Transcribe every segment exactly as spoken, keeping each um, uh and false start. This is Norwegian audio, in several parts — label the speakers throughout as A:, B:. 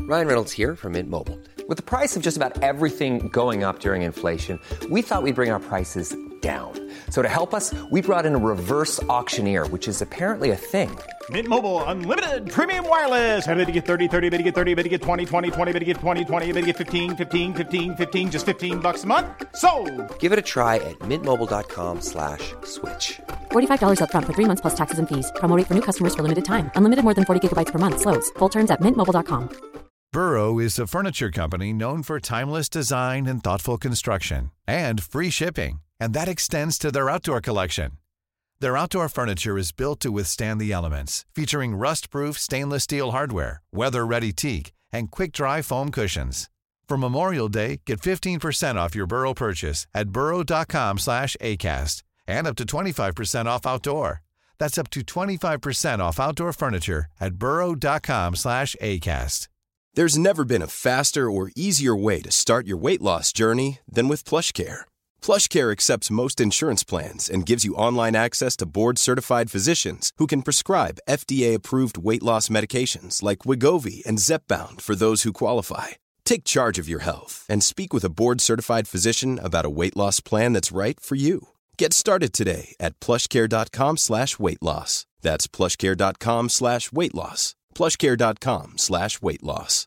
A: Ryan Reynolds here from Mint Mobile. With the price of just about everything going up during inflation, we thought we'd bring our prices down. So to help us, we brought in a reverse auctioneer, which is apparently a thing.
B: Mint Mobile Unlimited Premium Wireless. How to get thirty, thirty, how to get thirty, how to get twenty, twenty, twenty, how to get twenty, twenty, how to get fifteen, fifteen, fifteen, fifteen, just fifteen bucks a month? Sold!
A: Give it a try at mintmobile.com slash switch.
C: forty-five dollars up front for three months plus taxes and fees. Promo rate for new customers for limited time. Unlimited more than forty gigabytes per month. Slows full terms at mint mobile dot com.
D: Burrow is a furniture company known for timeless design and thoughtful construction and free shipping, and that extends to their outdoor collection. Their outdoor furniture is built to withstand the elements, featuring rust-proof stainless steel hardware, weather-ready teak, and quick-dry foam cushions. For Memorial Day, get fifteen percent off your Burrow purchase at burrow.com slash ACAST and up to twenty-five percent off outdoor. That's up to twenty-five percent off outdoor furniture at burrow.com slash ACAST.
E: There's never been a faster or easier way to start your weight loss journey than with PlushCare. PlushCare accepts most insurance plans and gives you online access to board-certified physicians who can prescribe F D A-approved weight loss medications like Wegovy and Zepbound for those who qualify. Take charge of your health and speak with a board-certified physician about a weight loss plan that's right for you. Get started today at plushcare.com slash weight loss. That's plushcare.com slash weight loss. plushcare.com slash weight loss.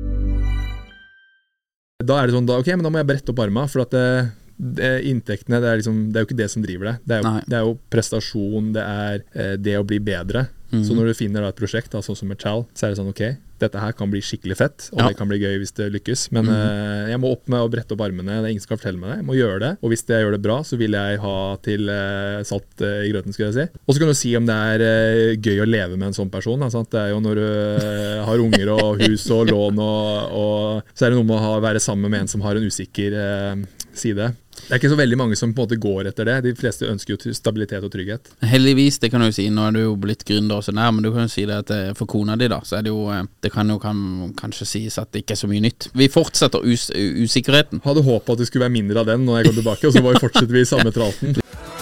F: Da er det sånn, da, ok, men da må jeg brette opp arma, for at det, det, inntektene, det er, liksom, det er jo ikke det som driver det. Det er jo, det er jo prestasjon, det er eh, det å bli bedre. Mm. Så når du finner da et prosjekt, da, sånn som med Chal, så er det sånn, ok, dette her kan bli skikkelig fett, og ja. Det kan bli gøy hvis det lykkes, men mm. eh, jeg må opp med å brette opp armene, det er ingen som kan fortelle meg det, jeg må gjøre det, og hvis jeg gjør det bra, så vil jeg ha til eh, salt eh, i grøten, skal jeg si. Og så kan du si om det er eh, gøy å leve med en sånn person, da, sant? Det er jo når du eh, har unger og hus og lån, og, og så er det noe med å ha, være sammen med en som har en usikker eh, side. Det er ikke så veldig mange som på en måte går etter det. De fleste ønsker jo stabilitet og trygghet.
G: Heldigvis, det kan du jo si. Nå er du jo blitt gründer og sånn her, men du kan jo si det at for kona di da, så er det jo, det kan jo kan, kanskje sies at det ikke er så mye nytt. Vi fortsetter us usikkerheten.
F: Hadde håpet at det skulle være mindre av den når jeg går tilbake, og så bare fortsetter vi i samme tralten.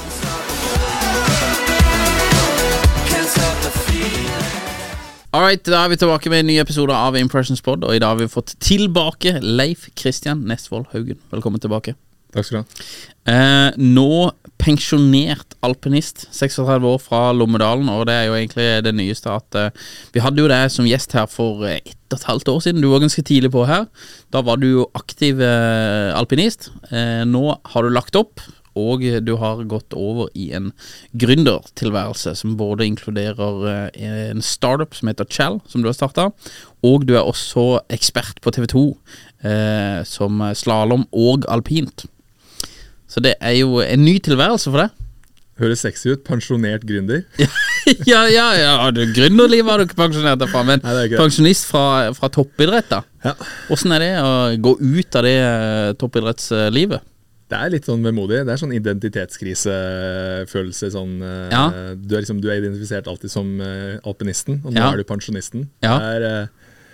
G: Alright, da er vi tilbake med en ny episode av Impressions Pod, og i dag har vi fått tilbake Leif Kristian Nesvold Haugen. Velkommen tilbake.
F: Takk skal du ha.
G: Eh, nå pensjonert alpinist, tretiseks år fra Lommedalen, og det er jo egentlig det nyeste at eh, vi hadde jo det som gjest her for ett og et halvt år siden. Du var ganske tidlig på her. Da var du jo aktiv eh, alpinist. Eh, nå har du lagt opp, og du har gått over i en gründertilværelse som både inkluderer eh, en startup som heter Chal, som du har startet, og du er også ekspert på T V to eh, som slalom og alpint. Så det er jo en ny tilværelse for deg.
F: Høres sexy ut, pensjonert gründer.
G: ja, ja, ja, du gründerliv har du ikke pensjonert deg fra, men Nei, pensjonist fra, fra toppidrett da. Ja. Hvordan er det å gå ut av det toppidrettslivet?
F: Det er litt sånn vemodig, det er sånn identitetskrisefølelse, sånn, ja. du, er liksom, du er identifisert alltid som uh, alpinisten, og nå ja. Er du pensjonisten. Ja. Det er... Uh,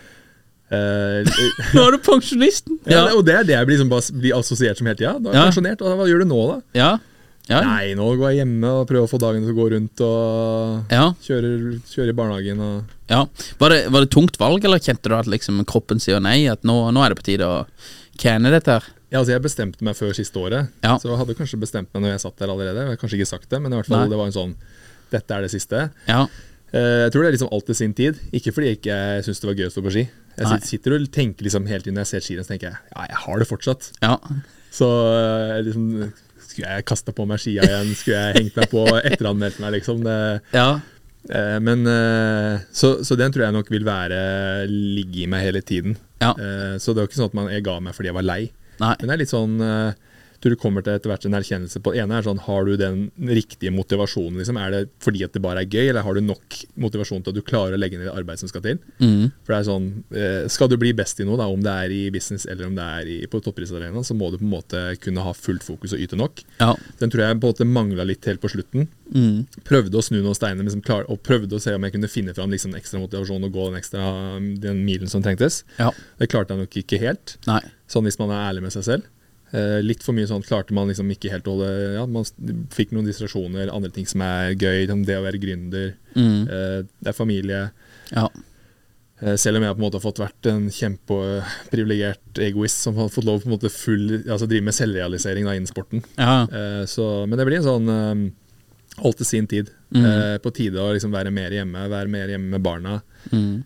F: Uh,
G: nå er du pensjonisten.
F: Ja, ja. Og det er det jeg blir, liksom, blir assosiert som helt ja, da er jeg ja. Pensjonert, og hva gjør du nå da?
G: Ja. Ja.
F: Nei, nå går jeg hjemme og prøver å få dagen til å gå rundt og
G: ja.
F: kjøre, kjøre i barnehagen og...
G: Ja, var det, var det tungt valg, eller kjente du at liksom, kroppen sier nei, at nå, nå er det på tide å kjenne dette her?
F: Ja, altså jeg bestemte meg før siste året, ja. Så jeg hadde kanskje bestemt meg når jeg satt der allerede, jeg har kanskje ikke sagt det, men i hvert fall nei. Det var en sånn, dette er det siste.
G: Ja.
F: Jeg tror det er liksom alltid sin tid. Ikke fordi jeg ikke synes det var gøy å stå på ski. Jeg Nei. Sitter og tenker liksom hele tiden når jeg ser skiene, så tenker jeg, ja, jeg har det fortsatt.
G: Ja.
F: Så liksom, skulle jeg kastet på meg skia igjen, skulle jeg hengt meg på etteranmeldt meg liksom. Det,
G: ja.
F: Men, så, så den tror jeg nok vil være, ligge i meg hele tiden.
G: Ja.
F: Så det er jo ikke sånn at man, jeg ga meg fordi jeg var lei.
G: Nei.
F: Men det er litt sånn... du kommer til etter hvert en erkjennelse på. Det ene er sånn, har du den riktige motivasjonen, liksom? Er det fordi at det bare er gøy, eller har du nok motivasjon til at du klarer å legge ned det arbeid som skal til?
G: Mm.
F: For det er sånn, skal du bli best i noe, da, om det er i business eller om det er i, på toppidrettsarenaen, så må du på en måte kunne ha fullt fokus og yte nok.
G: Ja.
F: Den tror jeg på en måte manglet litt helt på slutten.
G: Mm.
F: Prøvde å snu noen steiner, liksom, klar, og prøvde å se om jeg kunne finne fram liksom, ekstra motivasjon og gå den ekstra den milen som trengtes.
G: Ja.
F: Det klarte jeg nok ikke helt.
G: Nei.
F: Sånn hvis man er ærlig med seg selv. Uh, litt for mye sånn klarte man liksom ikke helt å holde, ja, man fikk noen distraksjoner, andre ting som er gøy, det å være gründer,
G: mm.
F: uh, det er familie.
G: Ja.
F: Selv om jeg på en måte har fått vært en kjempeprivilegert egoist som har fått lov på en måte full, altså drive med selvrealisering da, innen sporten.
G: Ja.
F: Så, men det blir en sånn alt til sin tid. Mm. På tide å liksom være mer hjemme, være mer hjemme med barna. Mm.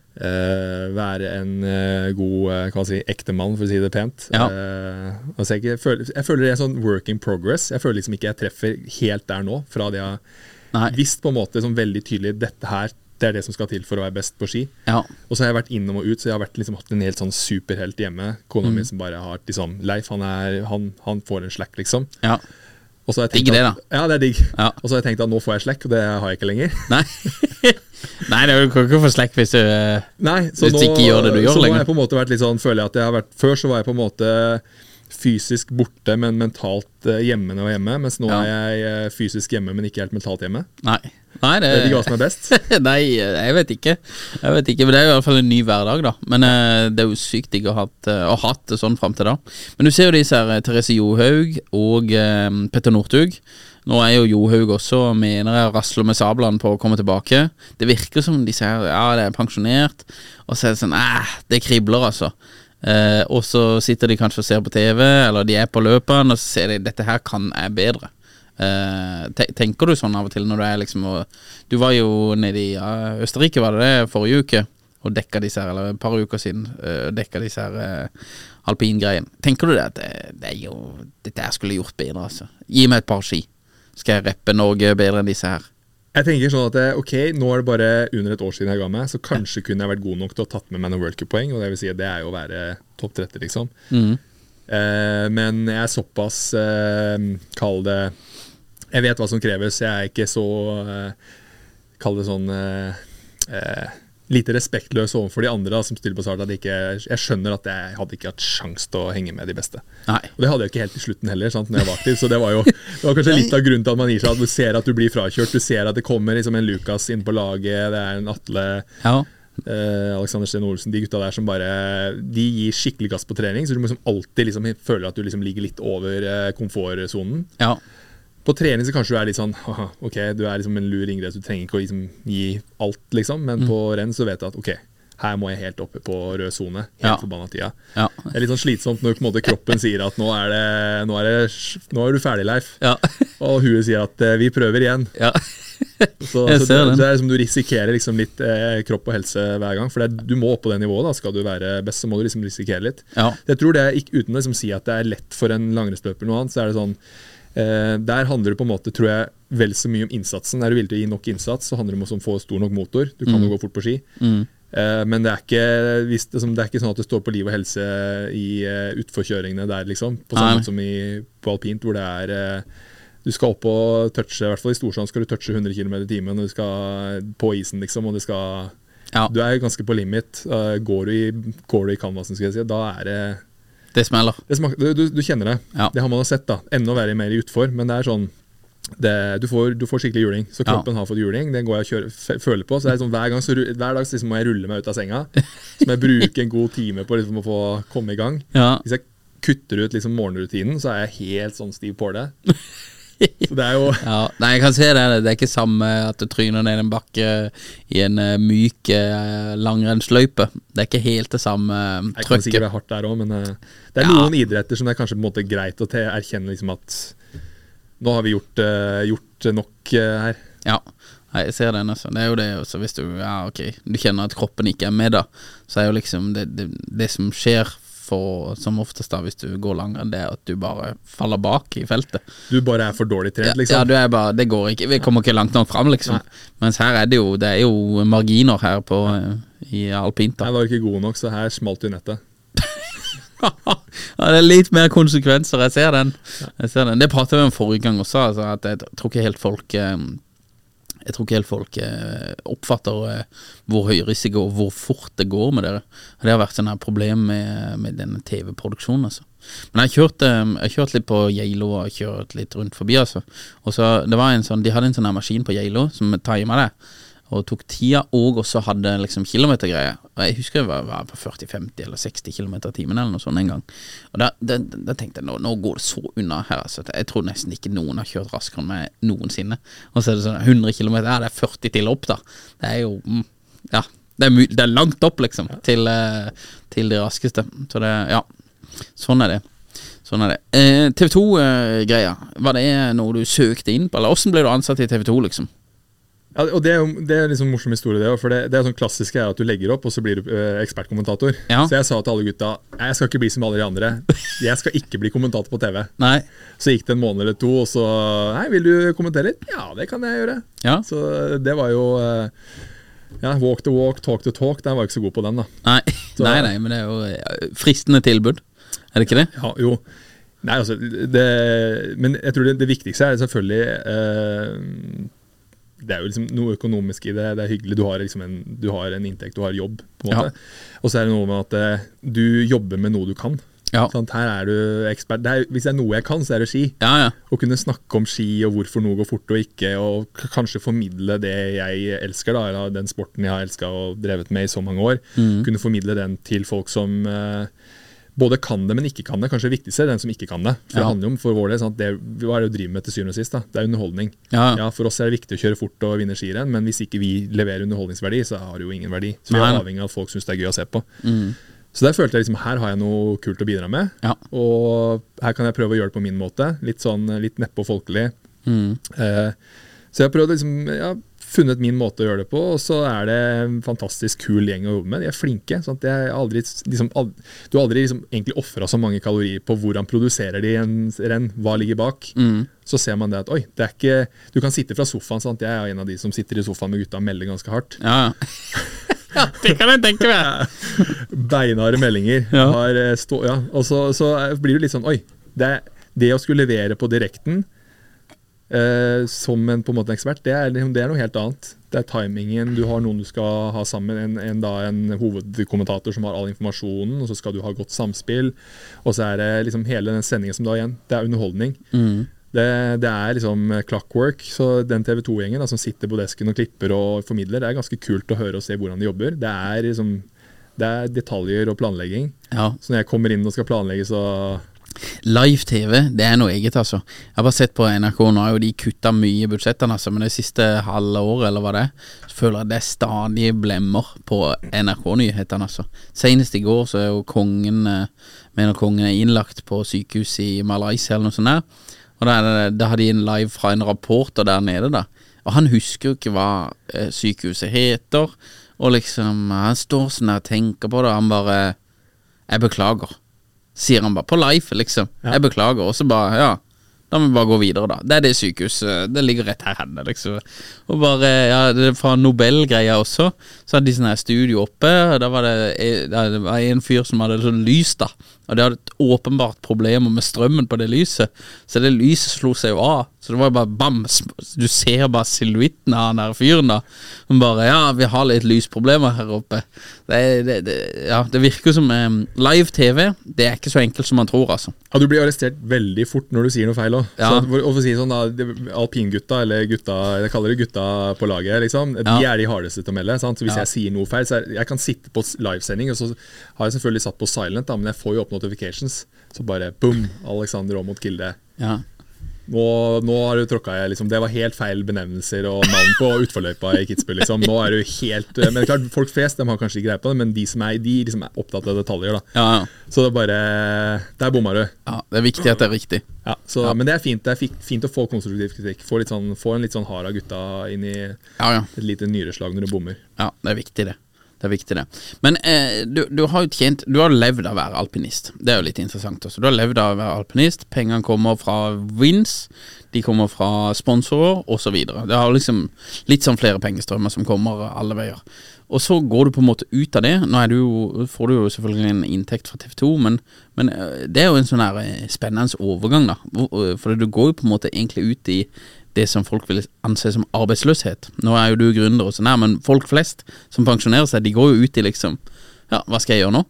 F: Være en god hva si, ekte mann, for å si det pent.
G: Ja.
F: Altså jeg, ikke, føler, jeg føler det er en sånn work in progress. Jeg føler liksom ikke jeg treffer helt der nå, fra det jeg har visst på en måte som veldig tydelig dette her det er det som skal til for å være best på ski.
G: Ja.
F: Og så har jeg vært innom og ut, så jeg har vært, liksom, hatt en helt sånn superhelt hjemme. Kona mm. min som bare har liksom, Leif, han, er, han, han får en slack, liksom.
G: Ja.
F: Og så har jeg tenkt
G: digg det, da.
F: At, ja, det er digg. Ja. Og så har jeg tenkt at nå får jeg slack, og det har jeg ikke lenger.
G: Nei, Nei det er jo ikke få slack hvis du,
F: Nei,
G: hvis du ikke gjør det du gjør
F: så
G: lenger. Så
F: har jeg på en måte vært litt sånn, føler jeg at jeg har vært, før så var jeg på en måte fysisk borte, men mentalt hjemme når jeg er hjemme, mens nå ja. er jeg fysisk hjemme, men ikke helt mentalt hjemme.
G: Nei. Nei, det
F: vet ikke hva som er best.
G: Nei, jeg vet ikke. Jeg vet ikke, men det er jo i hvert fall en ny hverdag da. Men uh, det er jo sykt digg å ha hatt det sånn frem til da. Men du ser jo disse her, Therese Johaug og uh, Petter Northug. Nå er jo Johaug også, mener jeg, rasler med sablene på å komme tilbake. Det virker som de sier, ja, det er pensjonert, og så er det sånn, eh, det kribler altså. Uh, og så sitter de kanskje og ser på T V, eller de er på løpene, og så ser de, dette her kan jeg bedre. Uh, tenker du sånn av og til når du er liksom og, du var jo nede i ja, Østerrike var det det forrige uke og dekka disse her, eller et par uker siden uh, dekka disse her uh, alpingreien. Tenker du det at det, det er jo dette her skulle gjort bedre altså. Gi meg et par ski, skal jeg reppe Norge bedre enn disse her.
F: Jeg tenker sånn at ok, nå er det bare under et år siden jeg ga meg, så kanskje kunne jeg vært god nok til å tatt med meg noen World Cup-poeng, og det vil si at det er jo å være topp tretti liksom. Mm. uh, men jeg er såpass uh, kall det jeg vet hva som kreves, jeg er ikke så uh, kall det sånn uh, uh, lite respektløs overfor de andre da, som stiller på start at ikke, jeg skjønner at jeg hadde ikke hatt sjans til å henge med de beste.
G: Nei.
F: Og det hadde jeg ikke helt i slutten heller, sant, når jeg var aktiv, så det var jo det var kanskje litt av grunnen til at man gir seg, at du ser at du blir frakjørt, du ser at det kommer liksom en Lukas inn på laget, det er en Atle, ja. uh, Alexander Sten Olsen, de gutta der som bare, de gir skikkelig gass på trening, så du må liksom alltid liksom føle at du liksom ligger litt over uh, komfortzonen.
G: Ja.
F: På trening så kanskje du er litt sånn, ok, du er liksom en lur ingress, du trenger ikke å liksom gi alt, liksom, men mm. på renn så vet du at, ok, her må jeg helt oppe på rød zone, helt ja. forbannet tida. Ja. Det er litt sånn slitsomt når på en måte kroppen sier at nå er, det, nå er, det, nå er du ferdig, Leif. Ja. Og huet sier at vi prøver igjen. Ja. så, så det, det er som du risikerer liksom litt eh, kropp og helse hver gang, for det, du må opp på det nivået da, skal du være best, så må du liksom risikere litt. Ja. Jeg tror det, ikke, uten å liksom si at det er lett for en langrennsløper eller noe annet, så er det sånn, Uh, der handler det på en måte, tror jeg, vel så mye om innsatsen. Er du villig til å gi nok innsats, så handler det om å få stor nok motor. Du kan mm. jo gå fort på ski. Mm. Uh, men det er, ikke, hvis det, det er ikke sånn at det står på liv og helse i uh, utforkjøringene der, liksom. På samme måte som i, på alpint, hvor det er uh, du skal opp og touche, i hvert fall i Storsand skal du touche hundre kilometer i timen, og du skal på isen, liksom, og du skal ja. Du er ganske på limit. Uh, går, du i, går du i canvasen, skal jeg si, da er det
G: Det smeller.
F: Det smaker, du, du kjenner det. Ja. Det har man sett da. Enda være mer i utfor, men det er sånn, det, du, får, du får skikkelig juling. Så kroppen ja. har fått juling, den går jeg og kjører, f føler på. Så det er sånn, hver, gang, så, hver dag så liksom må jeg rulle meg ut av senga. Så må jeg bruke en god time på liksom, å få komme i gang. Ja. Hvis jeg kutter ut liksom, morgenrutinen, så er jeg helt sånn stiv på det. Så det er jo
G: ja, nei, jeg kan se det. Det er ikke samme at du tryner ned en bakke i en uh, myk uh, langrennsløype. Det er ikke helt det samme uh, trøkket. Jeg kan sikkert
F: være hardt der også, men uh, det er ja. noen idretter som det er kanskje på en måte greit å erkjenne liksom, at nå har vi gjort, uh, gjort nok uh, her.
G: Ja, jeg ser den også. Det er jo det også, hvis du, ja, okay, du kjenner at kroppen ikke er med da, så er jo liksom det, det, det som skjer for, som oftest da, hvis du går langere, det er at du bare faller bak i feltet.
F: Du bare er for dårlig trent, liksom?
G: Ja, ja, du er bare, det går ikke, vi kommer ikke langt nok frem, liksom. Nei. Mens her er det jo, det er jo marginer her på, i alpint da.
F: Jeg var ikke god nok, så her smalt du nettet.
G: Ja, det er litt mer konsekvenser, jeg ser den. Jeg ser den. Det pratet vi om forrige gang også, altså, at jeg tror ikke helt folk... Jeg tror ikke helt folk eh, oppfatter eh, hvor høy risiko og hvor fort det går med dere. Det har vært sånn her problem med, med denne T V-produksjonen, altså. Men jeg har kjørt, eh, jeg har kjørt litt på Geilo og kjørt litt rundt forbi, altså. Og så, det var en sånn, de hadde en sånn her maskin på Geilo som timet det, og tok tida, og også hadde liksom kilometergreier. Og jeg husker jeg var, var på førti femti eller seksti kilometer i timen eller noe sånt en gang. Og da, da, da tenkte jeg, nå, nå går det så unna her, altså. Jeg tror nesten ikke noen har kjørt raskere enn meg noensinne. Og så er det sånn hundre kilometer, ja, det er førti til opp da. Det er jo, ja, Det er, det er langt opp liksom ja. til, til de raskeste. Så det, ja, sånn er det. Sånn er det. Eh, T V to-greia, eh, var det noe du søkte inn på, eller hvordan ble du ansatt i T V to liksom?
F: Ja, og det er jo det er liksom en morsom historie det, for det, det er sånn klassisk er at du legger opp, og så blir du eh, ekspertkommentator. Ja. Så jeg sa til alle gutta, jeg skal ikke bli som alle de andre, jeg skal ikke bli kommentator på T V.
G: Nei.
F: Så gikk det en måned eller to, og så, nei, vil du kommentere litt? Ja, det kan jeg gjøre. Ja. Så det var jo... Eh, Ja, walk the walk, talk the talk. Den var ikke så god på den da.
G: Nei, så, nei, nei, men det er jo fristende tilbud. Er det ikke det?
F: Ja, jo. Nei, altså, det, men jeg tror det, det viktigste er selvfølgelig eh, det er jo liksom noe økonomisk i det. Det er hyggelig. Du har, liksom en, du har en inntekt, du har jobb på en måte. Ja. Og så er det noe med at eh, du jobber med noe du kan. Ja. Sånn, her er du ekspert. Det er, hvis det er noe jeg kan, så er det ski.
G: Ja, ja.
F: Å kunne snakke om ski og hvorfor noe går fort og ikke, og k- kanskje formidle det jeg elsker, da, eller den sporten jeg har elsket og drevet med i så mange år. Mm. Kunne formidle den til folk som eh, både kan det, men ikke kan det. Kanskje det viktigste er den som ikke kan det. For ja. Det handler jo om for vår del, sant? Det, hva er det å drive med til syvende og sist? Da? Det er underholdning. Ja. Ja, for oss er det viktig å kjøre fort og vinne skirenn, men hvis ikke vi leverer underholdningsverdi, så har det jo ingen verdi. Så vi er avhengig av at folk synes det er gøy å se på. Mm. Så der følte jeg liksom, her har jeg noe kult å bidra med, ja. Og her kan jeg prøve å gjøre det på min måte, litt sånn, litt neppe og folkelig. Mm. Eh, så jeg har prøvd liksom, ja, funnet min måte å gjøre det på, og så er det en fantastisk kul gjeng å jobbe med. De er flinke, sånn at jeg aldri, liksom, aldri, du har aldri liksom, egentlig offret så mange kalorier på hvordan produserer de en renn, hva ligger bak. Mm. Så ser man det at, oi, det er ikke, du kan sitte fra sofaen, sant? Jeg er en av de som sitter i sofaen med gutta og melder ganske hardt.
G: Ja, ja, det kan jeg tenke meg.
F: Beinharde meldinger. Ja. Har stå, ja. Og så, så blir det litt sånn, oi, det, det å skulle levere på direkten eh, som en, på en måte ekspert, det er, det er noe helt annet. Det er timingen, du har noen du skal ha sammen, en, en, da, en hovedkommentator som har all informasjonen, og så skal du ha godt samspill, og så er det liksom hele den sendingen som da igjen, det er underholdning. Mm. Det, det er liksom clockwork, så den T V to-gjengen da, som sitter på desken og klipper og formidler, det er ganske kult å høre og se hvordan de jobber. Det er, liksom, det er detaljer og planlegging. Ja. Så når jeg kommer inn og skal planlegge, så...
G: Live-tv, det er noe eget altså. Jeg har bare sett på N R K, nå har jo de kuttet mye budsjettene altså, men det siste halve året eller hva det er, så føler jeg det er stadig blemmer på N R K-nyhetene altså. Senest i går så er jo kongen, mener kongen er innlagt på sykehus i Malaysia eller noe sånt der. Og da, da hadde de en live fra en rapporter der nede da. Og han husker jo ikke hva eh, sykehuset heter. Og liksom, han står sånn der og tenker på det, og han bare, jeg beklager. Sier han bare, på live liksom. Ja. Jeg beklager, og så bare, ja, da må vi bare gå videre da. Det er det sykehuset, det ligger rett her henne liksom. Og bare, ja, det er fra Nobel-greia også, så hadde de sånn her studio oppe, og da var det, det var en fyr som hadde sånn lys da. Og det hadde et åpenbart problem med strømmen på det lyset. Så det lyset slo seg jo av. Så det var bare bam, du ser bare silhuitten av den der fyren da. Men bare, ja, vi har litt lysproblemer her oppe. Det, det, det, ja, det virker som um, live-tv, det er ikke så enkelt som man tror altså.
F: Ja, du blir arrestert veldig fort når du sier noe feil også. Ja. Så, og for å si sånn da, alpingutta, eller gutta, jeg kaller det gutta på laget liksom, de ja. Er de hardeste til å melde, sant? Så hvis ja. Jeg sier noe feil, så jeg, jeg kan sitte på livesending, og så har jeg selvfølgelig satt på silent da, men jeg får jo opp notifications, så bare boom, Alexander Aamodt Kilde. Ja. Nå, nå har du tråkket jeg liksom, det var helt feil benevnelser og navn på utforløypa i Kitzbühel liksom. Nå er du helt, men klart folk flest, de har kanskje ikke greie på det, men de som er, de liksom er opptatt av detaljer da. Ja, ja. Så det er bare, der bommer du.
G: Ja, det er viktig at det er riktig.
F: Ja, så, ja. Men det er fint, det er fint å få konstruktiv kritikk, få, litt sånn, få en litt sånn hard av gutta inn i ja, ja. Et lite nyreslag når du bommer.
G: Ja, det er viktig det. Det er viktig det. Men eh, du, du har jo tjent, du har levd av å være alpinist. Det er jo litt interessant også. Du har levd av å være alpinist. Pengene kommer fra wins, de kommer fra sponsorer og så videre. Det har liksom litt sånn flere pengestrømmer som kommer alle veier. Og så går du på en måte ut av det. Nå er du jo, får du jo selvfølgelig en inntekt fra T V to, men, men det er jo en sånn her spennende overgang da. For du går jo på en måte egentlig ut i det som folk vil anse som arbeidsløshet. Nå er jo du gründer og sånn her, men folk flest som pensjonerer seg, de går jo ut i liksom, ja, hva skal jeg gjøre nå?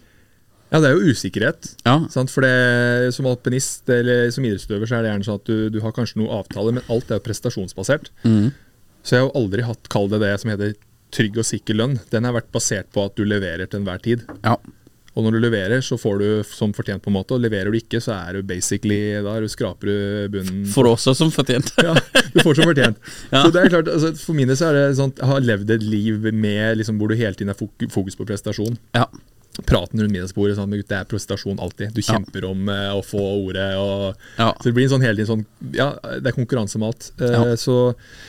F: Ja, det er jo usikkerhet. Ja. Sant? For det, som alpinist eller som idrettsutøver så er det gjerne sånn at du, du har kanskje noen avtaler, men alt er jo prestasjonsbasert. Mm. Så jeg har jo aldri hatt, kall det det som heter trygg og sikker lønn. Den har vært basert på at du leverer til enhver tid. Ja. Og når du leverer, så får du som fortjent på en måte, og leverer du ikke, så er du basically, da er du skraper du bunnen.
G: For også som fortjent.
F: Ja, du får som fortjent.
G: Ja.
F: Så det er klart, altså, for mine så er det sånn, jeg har levd et liv med, liksom, hvor du hele tiden er fokus på prestasjon.
G: Ja.
F: Praten rundt middagsbordet, sånn, det er prestasjon alltid. Du kjemper ja. om uh, å få ordet, og, ja. så det blir en sånn hele tiden sånn, ja, det er konkurranse om alt. Uh, ja. Så,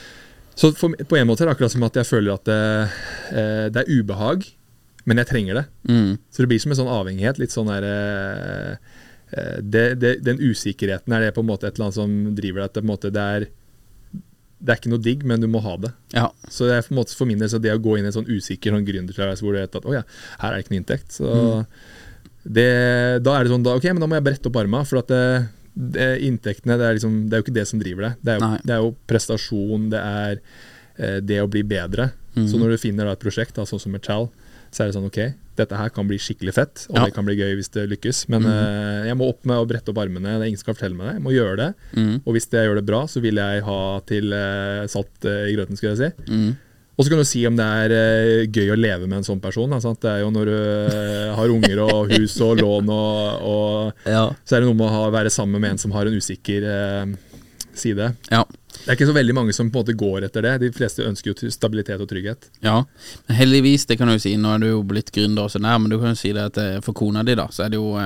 F: så for, på en måte er det akkurat som at jeg føler at det, uh, det er ubehag, men jeg trenger det. Mm. Så det blir som en sånn avhengighet, litt sånn der, uh, det, det, den usikkerheten er det på en måte et eller annet som driver deg, at det, på en måte, det er det er ikke noe digg, men du må ha det. Ja. Så det er for, måte, for min del så det å gå inn i en sånn usikker sånn gründertilværelse hvor du vet at å ja, her er det ikke noe inntekt. Så mm. det, da er det sånn, da, ok, men da må jeg brette opp armene, for at det, det, inntektene, det er, liksom, det er jo ikke det som driver det. Det er jo, det er jo prestasjon, det er eh, det å bli bedre. Mm. Så når du finner da, et prosjekt, da, sånn som med Chal, så er det sånn, ok, dette her kan bli skikkelig fett, og ja. det kan bli gøy hvis det lykkes, men mm. eh, jeg må opp med å brette opp armene, det er ingen som kan fortelle meg det, jeg må gjøre det, mm. og hvis jeg gjør det bra, så vil jeg ha til eh, salt eh, i grøten, skal jeg si. Mm. Og så kan du si om det er eh, gøy å leve med en sånn person, da, sant? Det er jo når du eh, har unger og hus og lån, og, og ja. så er det noe med å ha, være sammen med en som har en usikker eh, side. Ja. Det er ikke så veldig mange som på en måte går etter det. De fleste ønsker jo stabilitet og trygghet. Ja,
G: men heldigvis, det kan du jo si, nå er du jo blitt gründer og sånn her, men du kan jo si det at for kona di da, så er det jo,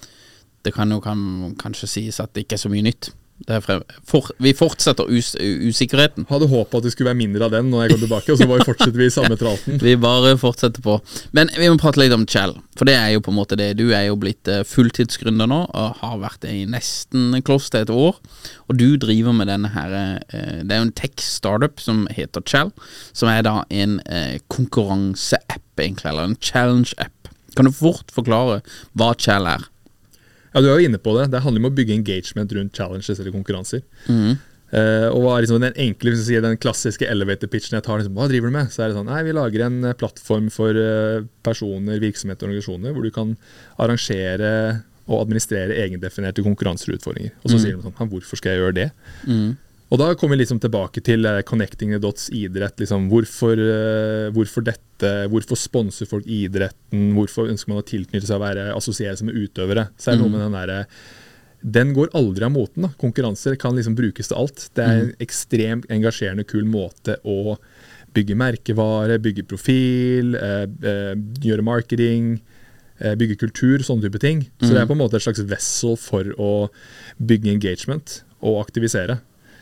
G: det kan jo kan, kanskje sies at det ikke er så mye nytt. Det er frem, for, vi fortsetter us, usikkerheten.
F: Hadde håpet at det skulle være mindre av den når jeg går tilbake, og så bare fortsetter vi i samme tralten.
G: Vi bare fortsetter på. Men vi må prate litt om Chal, for det er jo på en måte det. Du er jo blitt fulltidsgründer nå, og har vært det i nesten kloss til et år. Og du driver med denne her, det er jo en tech-startup som heter Chal, som er da en konkurranse-app egentlig, eller en challenge-app. Kan du fort forklare hva Chal er?
F: Ja, du er jo inne på det. Det handler om å bygge engagement rundt challenges eller konkurranser. Mm. Uh, og hva er liksom den enkle, hvis jeg sier den klassiske elevator pitchen jeg tar, liksom, hva driver du med? Så er det sånn, nei, vi lager en plattform for uh, personer, virksomheter og organisasjoner, hvor du kan arrangere og administrere egendefinerte konkurranser og utfordringer. Og så mm. sier de sånn, hvorfor skal jeg gjøre det? Mm. Og da kommer vi liksom tilbake til uh, connecting the dots idrett, liksom, hvorfor, uh, hvorfor dette, hvorfor sponser folk idretten, hvorfor ønsker man å tilknytte seg å være, assosiere seg med utøvere, så er det noe med den der, den går aldri av moten da. Konkurranser kan liksom brukes til alt, det er en ekstremt engasjerende kul måte å bygge merkevare, bygge profil, uh, uh, gjøre marketing, uh, bygge kultur, sånne type ting, så det er på en måte et slags vessel for å bygge engagement og aktivisere.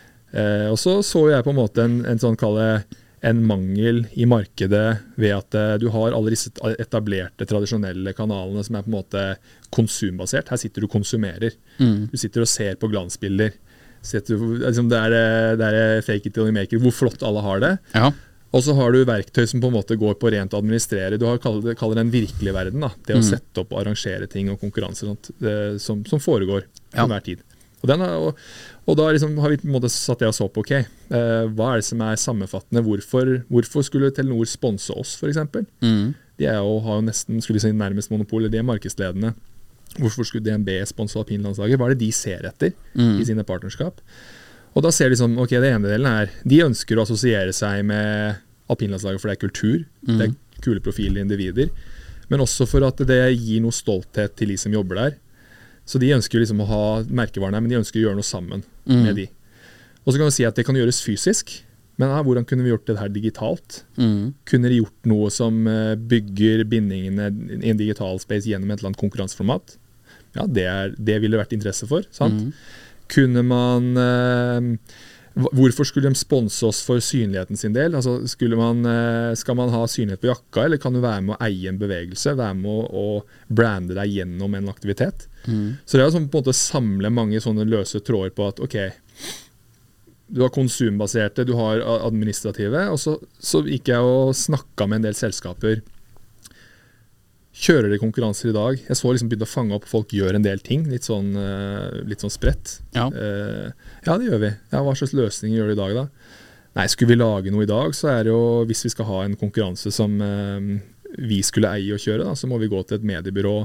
F: Eh, og så så jeg på en måte en, en sånn kalle en mangel i markedet ved at eh, du har alle disse etablerte, tradisjonelle kanalene som er på en måte konsumbasert. Her sitter du og konsumerer. Mm. Du sitter og ser på glansbilder. Sitter, liksom det, er, det er fake it till you make it, hvor flott alle har det. Ja. Og så har du verktøy som på en måte går på rent å administrere. Du har kaller det en virkelig verden, da. Det å mm. sette opp og arrangere ting og konkurranser sånt, det, som, som foregår ja. På hver tid. Og, den er, og, og da liksom har vi på en måte satt det og så på, ok, eh, hva er det som er sammenfattende? Hvorfor, hvorfor skulle Telenor sponse oss, for eksempel? Mm. De er jo, har jo nesten, skulle vi si, nærmest monopol, de er markedsledende. Hvorfor skulle D N B sponse alpinlandslaget? Hva er det de ser etter mm. i sine partnerskap? Og da ser de sånn, ok, det ene delen er, de ønsker å assosiere seg med alpinlandslaget for det er kultur, mm. det er kule profiler individer, men også for at det gir noe stolthet til de som jobber der. Så de ønsker liksom å ha merkevarene, men de ønsker å gjøre noe sammen mm. med de. Og så kan du si at det kan gjøres fysisk, men ja, hvordan kunne vi gjort det her digitalt? Mm. Kunne de gjort noe som bygger bindingene i en digital space gjennom et eller annet konkurranseformat? Ja, det, er, det ville vært interesse for, sant? Mm. Kunne man... Eh, hvorfor skulle de sponse oss for synligheten sin del? Altså, skulle man, skal man ha synlighet på jakka, eller kan du være med å eie en bevegelse, være med å, å brande deg gjennom en aktivitet? Mm. Så det er sånn på en måte å samle mange sånne løse tråder på at, ok, du har konsumbaserte, du har administrative, og så, så gikk jeg og snakket med en del selskaper. Kjører de konkurranser i dag? Jeg så liksom begynte å fange opp, folk gjør en del ting, litt sånn, uh, litt sånn spredt. Ja. Uh, ja, det gjør vi. Ja, hva slags løsninger gjør de i dag da? Nei, skulle vi lage noe i dag, så er det jo, hvis vi skal ha en konkurranse som uh, vi skulle eie og kjøre, da, så må vi gå til et mediebyrå,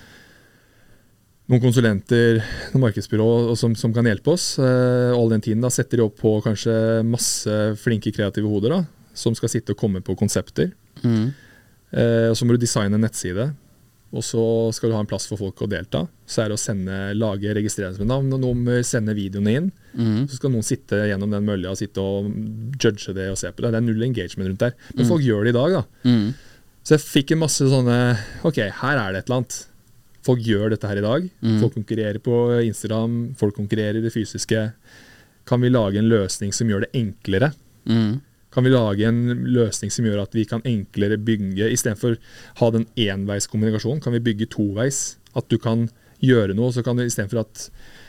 F: noen konsulenter, noen markedsbyrå som, som kan hjelpe oss. Uh, all den tiden da setter de opp på kanskje masse flinke kreative hoder da, som skal sitte og komme på konsepter. Mm. Uh, og så må du designe en nettside. og så skal du ha en plass for folk å delta. Så er det å sende, lage, registrere som navn og nummer, sende videoene inn. Mm. Så skal noen sitte gjennom den mølja og sitte og judge det og se på det. Det er null engagement rundt der. Men mm. folk gjør det i dag da. Mm. Så jeg fikk en masse sånne, ok, her er det et eller annet. Folk gjør dette her i dag. Mm. Folk konkurrerer på Instagram, folk konkurrerer i det fysiske. Kan vi lage en løsning som gjør det enklere? Mm. Kan vi lage en løsning som gjør at vi kan enklere bygge, i stedet for å ha den enveiskommunikasjon, kan vi bygge toveis, at du kan gjøre noe, så kan du i stedet for at,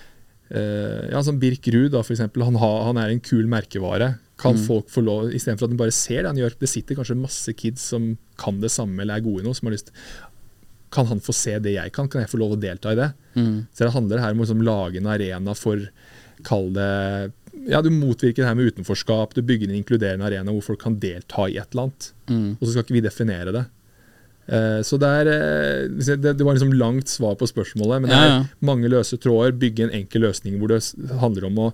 F: uh, ja, som Birk Rud da, for eksempel, han, ha, han er en kul merkevare, kan mm. folk få lov, i stedet for at de bare ser det han gjør, det sitter kanskje masse kids som kan det samme, eller er gode i noe, som har lyst, kan han få se det jeg kan, kan jeg få lov å delta i det? Mm. Så det handler her om å liksom, lage en arena for, kall det, ja, du motvirker det her med utenforskap, du bygger en inkluderende arena hvor folk kan delta i et eller annet, mm. og så skal ikke vi definere det. Uh, så det, er, uh, det, det var liksom langt svar på spørsmålet, men det er ja, ja. mange løse tråder, bygge en enkel løsning hvor det handler om å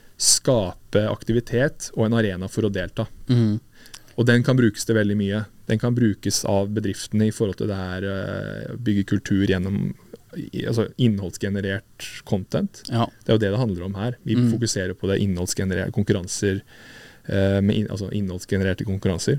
F: skape aktivitet og en arena for å delta. Mm. Og den kan brukes til veldig mye. Den kan brukes av bedriftene i forhold til det her, uh, bygge kultur gjennom altså innholdsgenerert content. Ja. Det er jo det det handler om her. Vi mm. fokuserer på det innholdsgenererte konkurranser, uh, med in, altså innholdsgenererte konkurranser.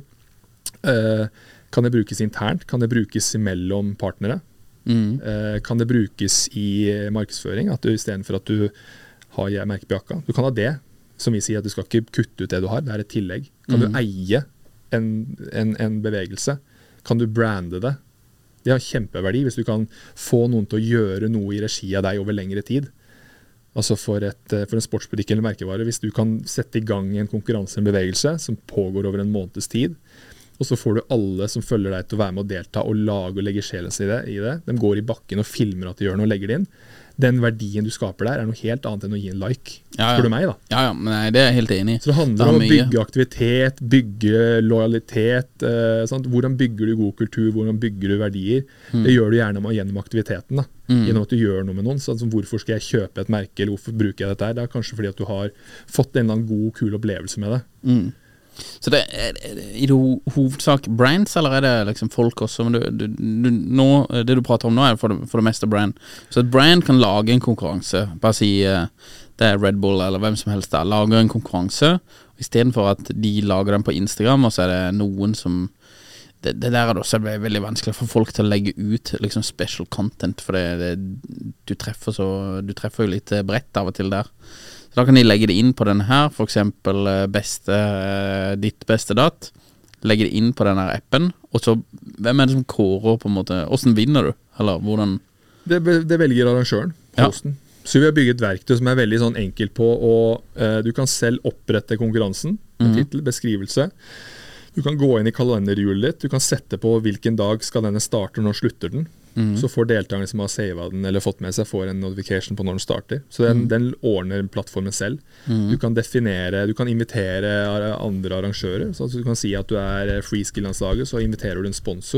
F: Uh, kan det brukes internt? Kan det brukes mellom partnere? Mm. Uh, kan det brukes i markedsføring? At du i stedet for at du har merket på jakka, du kan ha det, som vi sier at du skal ikke kutte ut det du har, det er et tillegg. Kan mm. du eie en, en, en bevegelse? Kan du brande det? Det har kjempeverdi hvis du kan få noen til å gjøre noe i regi av deg over lengre tid. Altså for, et, for en sportsbutikk eller merkevare, hvis du kan sette i gang en konkurranse, en bevegelse som pågår over en måneds tid, og så får du alle som følger deg til å være med og delta og lage og legge sjelen sin i det, i det. De går i bakken og filmer at de gjør noe og legger det inn. Den verdien du skaper der er noe helt annet enn å gi en like.
G: Ja, ja.
F: Spør du meg da?
G: Ja, ja, men nei, det er jeg helt enig i.
F: Så det handler det om å bygge mye. Aktivitet, bygge lojalitet, eh, sant? Hvordan bygger du god kultur, hvordan bygger du verdier? Mm. Det gjør du gjerne med, gjennom aktiviteten da. Mm. Gjennom at du gjør noe med noen. Sånn som hvorfor skal jeg kjøpe et merke, eller hvorfor bruker jeg dette her? Det er kanskje fordi at du har fått en eller annen god, kul opplevelse med det.
G: Mm. Så det er, i det hovedsak brands, eller er det liksom folk også? Men du, du, du, nå, det du prater om nå er for det, for det meste brand. Så et brand kan lage en konkurranse, bare si det er Red Bull eller hvem som helst der, lager en konkurranse, i stedet for at de lager den på Instagram, og så er det noen som det, det der er det også veldig vanskelig for folk til å legge ut liksom special content, for det, det, du treffer så du treffer jo litt bredt av og til der. Da kan de legge det inn på denne her, for eksempel beste, ditt beste dat, legge det inn på denne appen, og så, hvem er det som kårer på en måte, hvordan vinner du? Eller hvordan?
F: Det, det velger arrangøren, hosten. Ja. Så vi har bygget et verktøy som er veldig sånn enkelt på, og uh, du kan selv opprette konkurransen, med mm. titel, beskrivelse. Du kan gå inn i kalenderhjulet ditt, du kan sette på hvilken dag skal denne starte, når slutter den. Mm. Så får deltakerne som har savet den eller fått med seg får en notification på når den starter. Så den, mm. den ordner plattformen selv. Mm. Du kan definere, du kan invitere andre arrangører. Så du kan si at du er freeskill-landslaget, så inviterer du en sponsor.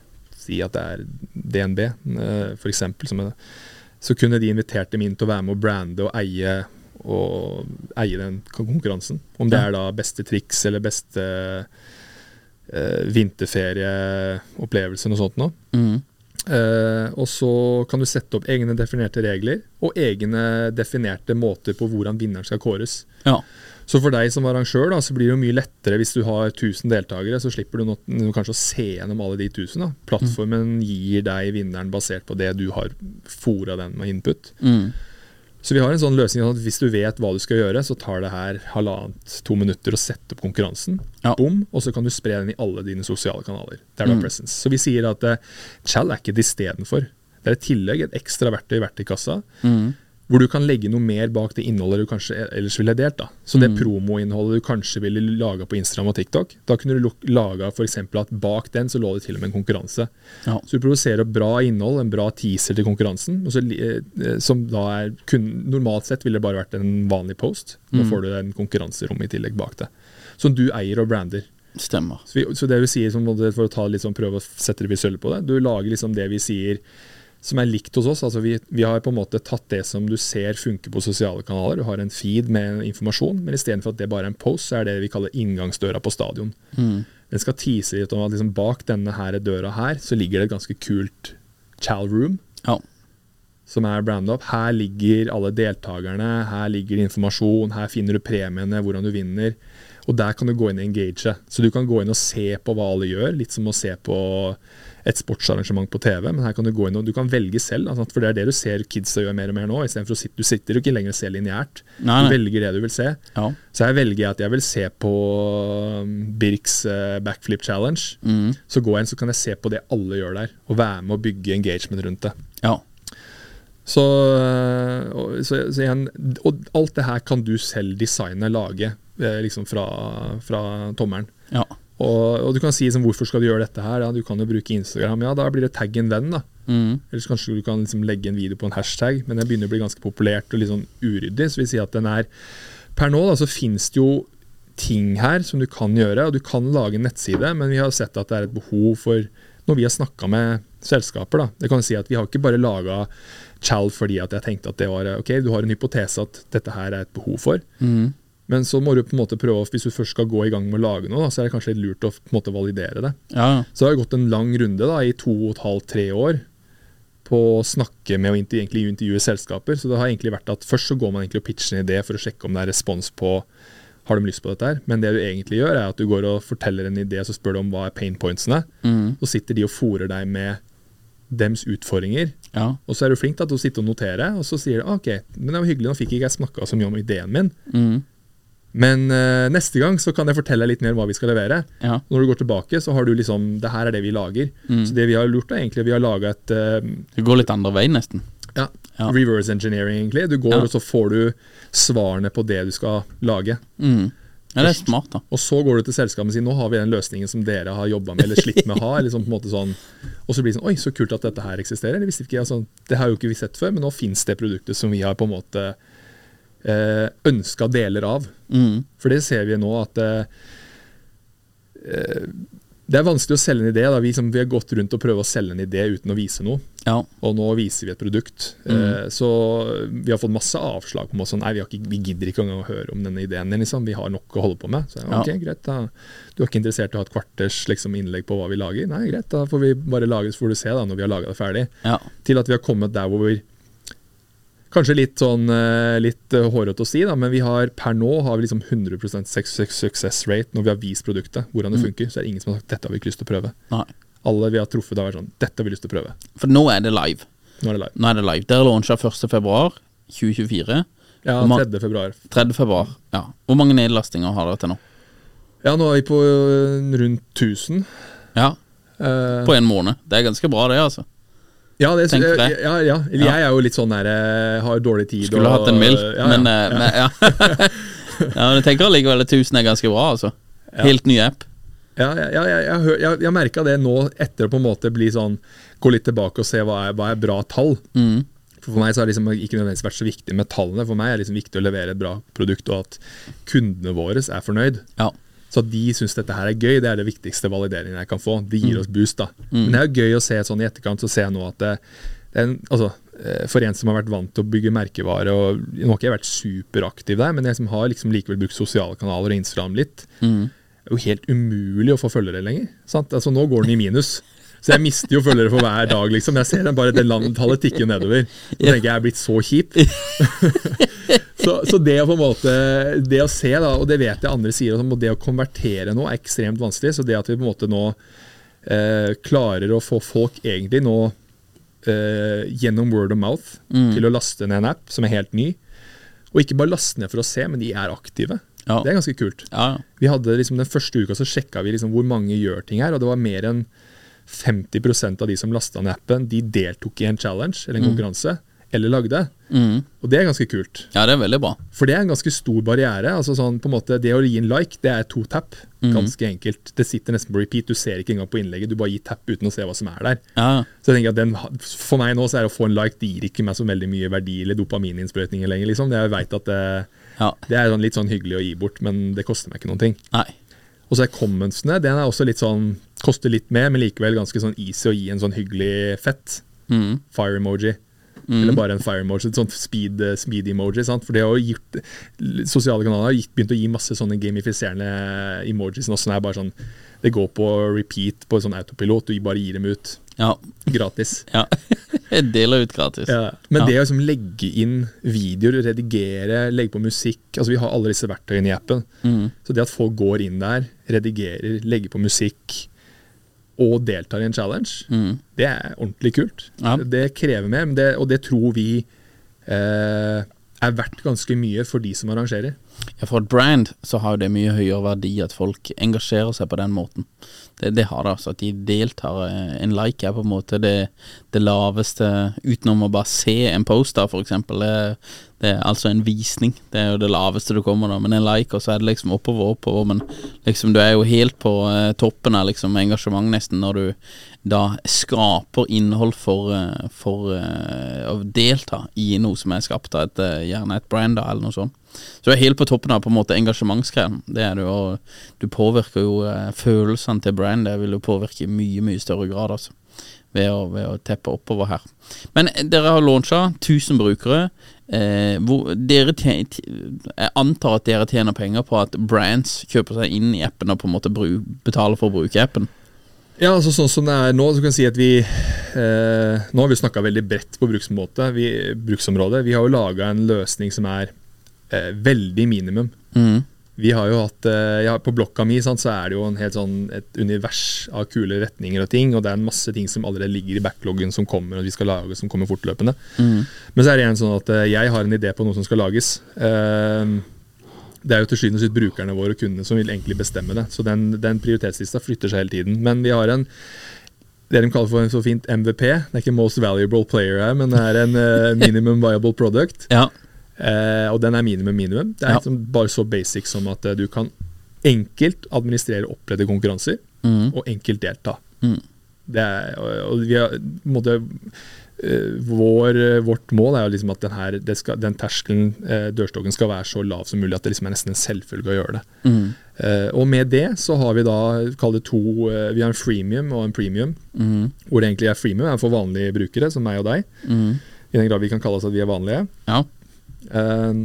F: Si at det er D N B, for eksempel. Som er det. Så kunne de invitert dem inn til å være med å brande og eie, og eie den konkurransen. Om det er da beste triks eller beste uh, vinterferieopplevelse, noe sånt nå. Mm. Uh, og så kan du sette opp egne definerte regler og egne definerte måter på hvordan vinneren skal kåres. Ja. Så for deg som arrangør da, så blir det jo mye lettere hvis du har tusen deltakere, så slipper du noe, kanskje å se gjennom alle de tusen da. Plattformen mm. gir deg vinneren basert på det du har foret den med input. Mm. Så vi har en sånn løsning at hvis du vet hva du skal gjøre, så tar det her halvannet, to minutter å sette opp konkurransen. Ja. Boom, og så kan du spre den i alle dine sosiale kanaler. Der du har presence. Så vi sier at uh, Chall er ikke det i stedet for. Det er et tillegg, et ekstra verktøy i verktøykassa, mm. hvor du kan legge noe mer bak det innholdet du kanskje ellers ville delt da. Så det mm. promoinnholdet du kanskje ville laga på Instagram og TikTok, da kunne du laga for eksempel at bak den så lå det til og med en konkurranse. Ja. Så du produserer bra innhold, en bra teaser til konkurransen, og så, eh, som da er, kun, normalt sett ville det bare vært en vanlig post. Nå mm. får du en konkurranserom i tillegg bak det. Som du eier og brander.
G: Stemmer.
F: Så, vi, så det vi sier, som, for å ta litt sånn, prøve å sette det visuelt på det, du lager liksom det vi sier, som er likt hos oss, altså vi, vi har på en måte tatt det som du ser funker på sosiale kanaler, du har en feed med informasjon, men i stedet for at det bare er en post, så er det vi kaller inngangsdøra på stadion. Mm. Den skal tease litt om at liksom bak denne her døra her, så ligger det et ganske kult Chal Room,
G: ja.
F: som er brandet opp. Her ligger alle deltakerne, her ligger informasjon, her finner du premiene, hvordan du vinner, og der kan du gå inn og engage. Så du kan gå inn og se på hva alle gjør, litt som å se på et sportsarrangement på T V, men her kan du gå inn og du kan velge selv, altså, for det er det du ser kids gjør mer og mer nå, i stedet for å sitte, du sitter jo ikke lenger og ser lineært, du velger det du vil se. Ja. Så jeg velger at jeg vil se på Birks uh, Backflip Challenge, mm. så går jeg inn så kan jeg se på det alle gjør der, og være med å bygge engagement rundt det. Ja. Så, og, så, så igjen, og alt det her kan du selv designe, lage, liksom fra, fra tommeren. Ja. Og, og du kan si liksom, hvorfor skal du gjøre dette her? Ja, du kan jo bruke Instagram. Ja, da blir det tagg en venn da. Mm. Eller kanskje du kan liksom, legge en video på en hashtag, men den begynner å bli ganske populært og litt sånn uryddig. Så vi sier at den er, per nå da, så finnes det jo ting her som du kan gjøre, og du kan lage en nettside, men vi har sett at det er et behov for, når vi har snakket med selskaper da, det kan si at vi har ikke bare laget Chal fordi at jeg tenkte at det var, ok, du har en hypotese at dette her er et behov for, mm. men så må du på en måte prøve, hvis du først skal gå i gang med å lage noe, da, så er det kanskje litt lurt å på en måte validere det. Ja. Så det har gått en lang runde da, i to og et halvt, tre år, på å snakke med og egentlig intervjue selskaper, så det har egentlig vært at først så går man egentlig og pitcher en idé for å sjekke om det er respons på, har de lyst på dette her? Men det du egentlig gjør er at du går og forteller en idé, så spør du om hva er pain pointsene, mm. så sitter de og forer deg med dems utfordringer, ja. og så er du flink da, til å sitte og notere, og så sier du, ah, ok, men det var hyggelig, nå fikk ikke jeg snakket så mye om ideen min, mm. men uh, neste gang så kan jeg fortelle litt mer om hva vi skal levere. Ja. Når du går tilbake, så har du liksom, det her er det vi lager. Mm. Så det vi har gjort da, egentlig, vi har laget et... Uh,
G: det går litt andre vei nesten.
F: Ja, ja. Reverse engineering egentlig. Du går, ja. og så får du svarene på det du skal lage. Mm.
G: Ja, det er smart da.
F: Og så går du til selskapet og sier, nå har vi den løsningen som dere har jobbet med, eller slitt med å ha, eller sånn, på en måte sånn, og så blir det sånn, oi, så kult at dette her eksisterer. Det visste ikke, altså, det har jo ikke vi sett før, men nå finnes det produkter som vi har på en måte eh, ønsket deler av. Mm. For det ser vi nå at eh, det er vanskelig å selge en idé. Da. Vi, som, vi har gått rundt og prøvd å selge en idé uten å vise noe. Ja. Og nå viser vi et produkt. Mm. Eh, så vi har fått masse avslag på oss. Sånn, nei, vi, har ikke, vi gidder ikke engang å høre om denne ideen din. Liksom. Vi har nok å holde på med. Så ok, ja. greit da. Du er ikke interessert i å ha et kvarters liksom, innlegg på hva vi lager? Nei, greit, da får vi bare lage, så får du se da, når vi har laget det ferdig. Ja. Til at vi har kommet der hvor vi kanskje litt sånn litt hårete å si da, men vi har per nå har vi liksom hundre prosent success rate når vi har vist produktet, hvordan det funker, så er det ingen som har sagt, dette har vi ikke lyst til å prøve. Nei. Alle vi har truffet har vært sånn, dette har vi lyst til å prøve.
G: For nå er det live.
F: Nå er det live.
G: Nå er det live. Dere launchet første februar tjue tjuefire.
F: Ja, tredje februar.
G: tredje februar, ja. Hvor mange nedlastinger har dere til nå?
F: Ja, nå er vi på rundt tusen.
G: Ja, uh, på en måned. Det er ganske bra det, altså.
F: Ja, det, ja, ja, ja, jeg er jo litt sånn der, har dårlig tid.
G: Skulle
F: og,
G: hatt en mil,
F: ja,
G: men
F: ja,
G: ja, men, ja. ja, men jeg tenker allikevel at tusen er ganske bra, altså. Helt ny app.
F: Ja, ja, ja jeg, jeg, jeg, jeg merket det nå etter å på en måte bli sånn, gå litt tilbake og se hva er, hva er bra tall. Mm. For, for meg så har det liksom ikke nødvendigvis vært så viktig med tallene. For meg er det liksom viktig å levere et bra produkt, og at kundene våre er fornøyd. Ja. Så at de synes dette her er gøy, det er det viktigste valideringen jeg kan få. Det gir oss boost da. Mm. Men det er jo gøy å se sånn i etterkant, så ser jeg nå at det, det er en, altså, for en som har vært vant til å bygge merkevare, og nå har ikke jeg vært superaktiv der, men jeg som har liksom likevel brukt sosiale kanaler og Instagram litt, mm. det er jo helt umulig å få følgere lenger. Sant? Altså nå går den i minus. Så jeg mister jo følgere for hver dag, liksom. Jeg ser den bare, det landtallet tikker nedover. Så tenker jeg, jeg er blitt så kjip. så, så det å på en måte, det å se da, og det vet jeg andre sier, og det å konvertere nå er ekstremt vanskelig, så det at vi på en måte nå eh, klarer å få folk egentlig nå eh, gjennom word of mouth mm. til å laste ned en app som er helt ny, og ikke bare laste ned for å se, men de er aktive. Ja. Det er ganske kult. Ja. Vi hadde liksom den første uka så sjekket vi liksom hvor mange gjør ting her, og det var mer enn femti prosent av de som lastet ned appen, de deltok i en challenge eller en konkurranse, mm. eller lagde. Mm. Og det er ganske kult.
G: Ja, det er veldig bra.
F: For det er en ganske stor barriere. Altså sånn, på en måte, det å gi en like, det er to tap. Mm. Ganske enkelt. Det sitter nesten på repeat. Du ser ikke engang på innlegget. Du bare gir tap uten å se hva som er der. Ja. Så jeg tenker at den, for meg nå så er det å få en like, det gir ikke meg så veldig mye verdi eller dopamininnsprøytninger lenger. Liksom. Det jeg vet at det, ja. det er sånn litt sånn hyggelig å gi bort, men det koster meg ikke noen ting. Nei. Og så er commentsene, den er også litt sånn, koster litt mer, men likevel ganske sånn easy å gi en sånn hyggelig fett. Mm. Fire emoji. mm. eller bare en fire emoji, et sånt speed, speed emoji, sant? For det har jo gjort, sosiale kanaler har begynt å gi masse sånne gamifiserende emojis, nå sånn er bare sånn, det går på repeat på sånn autopilot, og bare gir dem ut
G: ja.
F: gratis.
G: Ja, jeg deler ut gratis.
F: Ja. Men
G: ja.
F: det å liksom legge inn videoer, redigere, legge på musikk, altså vi har alle disse verktøyene i appen, mm. så det at folk går inn der, redigerer, legger på musikk, og deltar i en challenge, mm. det er ordentlig kult. Ja. Det krever mer, men det, og det tror vi eh, er verdt ganske mye for de som arrangerer.
G: Ja, for et brand så har det mye høyere verdi at folk engasjerer seg på den måten. Det, det har det, altså at de deltar. En like er på en måte det, det laveste, utenom å bare se en post da, for eksempel. Det, det er altså en visning. Det er jo det laveste du kommer da, men en like, og så er det liksom oppover, oppover, men liksom du er jo helt på eh, toppen av liksom engasjement nesten når du da skaper innhold for, for uh, å delta i noe som er skapt av et, uh, gjerne et brand da, eller noe sånt. Så du er helt på toppen av på en måte engasjementsgreien. Det er du, og du påvirker jo uh, følelsene til brand, det vil jo påvirke i mye, mye større grad altså, ved å, ved å teppe oppover her. Men dere har launchet tusen brukere, eh, hvor dere tjener, jeg antar at dere tjener penger på at brands kjøper seg inn i appen og på en måte bru, betaler for å bruke appen.
F: Ja, altså sånn som det er nå, så kan jeg si at vi eh, nå har vi snakket veldig bredt på bruksmåte, vi, bruksområdet. Vi har jo laget en løsning som er eh, veldig minimum. Mm. Vi har jo hatt, eh, ja, på blokka mi sant, så er det jo en helt sånn, et univers av kule retninger og ting, og det er en masse ting som allerede ligger i backloggen som kommer, og vi skal lage som kommer fortløpende. Mm. Men så er det en sånn at eh, jeg har en idé på noe som skal lages. Eh, Det er jo til syvende og sist brukerne våre og kundene som vil egentlig bestemme det. Så den, den prioritetslista flytter seg hele tiden. Men vi har en, det de kaller for en så fint M V P. Det er ikke most valuable player her, men det er en uh, minimum viable product. Ja. Uh, og den er minimum minimum. Det er ja. liksom bare så basic som at uh, du kan enkelt administrere og opprette konkurranser, mm. og enkelt delta. Mm. Det er, og, og vi har, måtte, uh, vår, vårt mål er jo liksom at den, her, det skal, den terskelen, uh, dørstokken skal være så lav som mulig at det liksom er nesten en selvfølge å gjøre det. Mm. Uh, og med det så har vi da, kall det to, uh, vi har en freemium og en premium, mm. hvor det egentlig er freemium er for vanlige brukere, som meg og deg. Mm. I den grad vi kan kalle oss at vi er vanlige. Ja. Uh,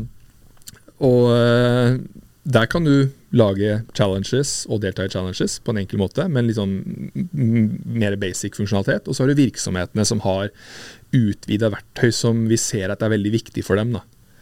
F: og uh, der kan du lage challenges og delta i challenges på en enkel måte, men litt sånn mer basic funksjonalitet. Og så har du virksomhetene som har utvidet verktøy som vi ser at er veldig viktig for dem. Da.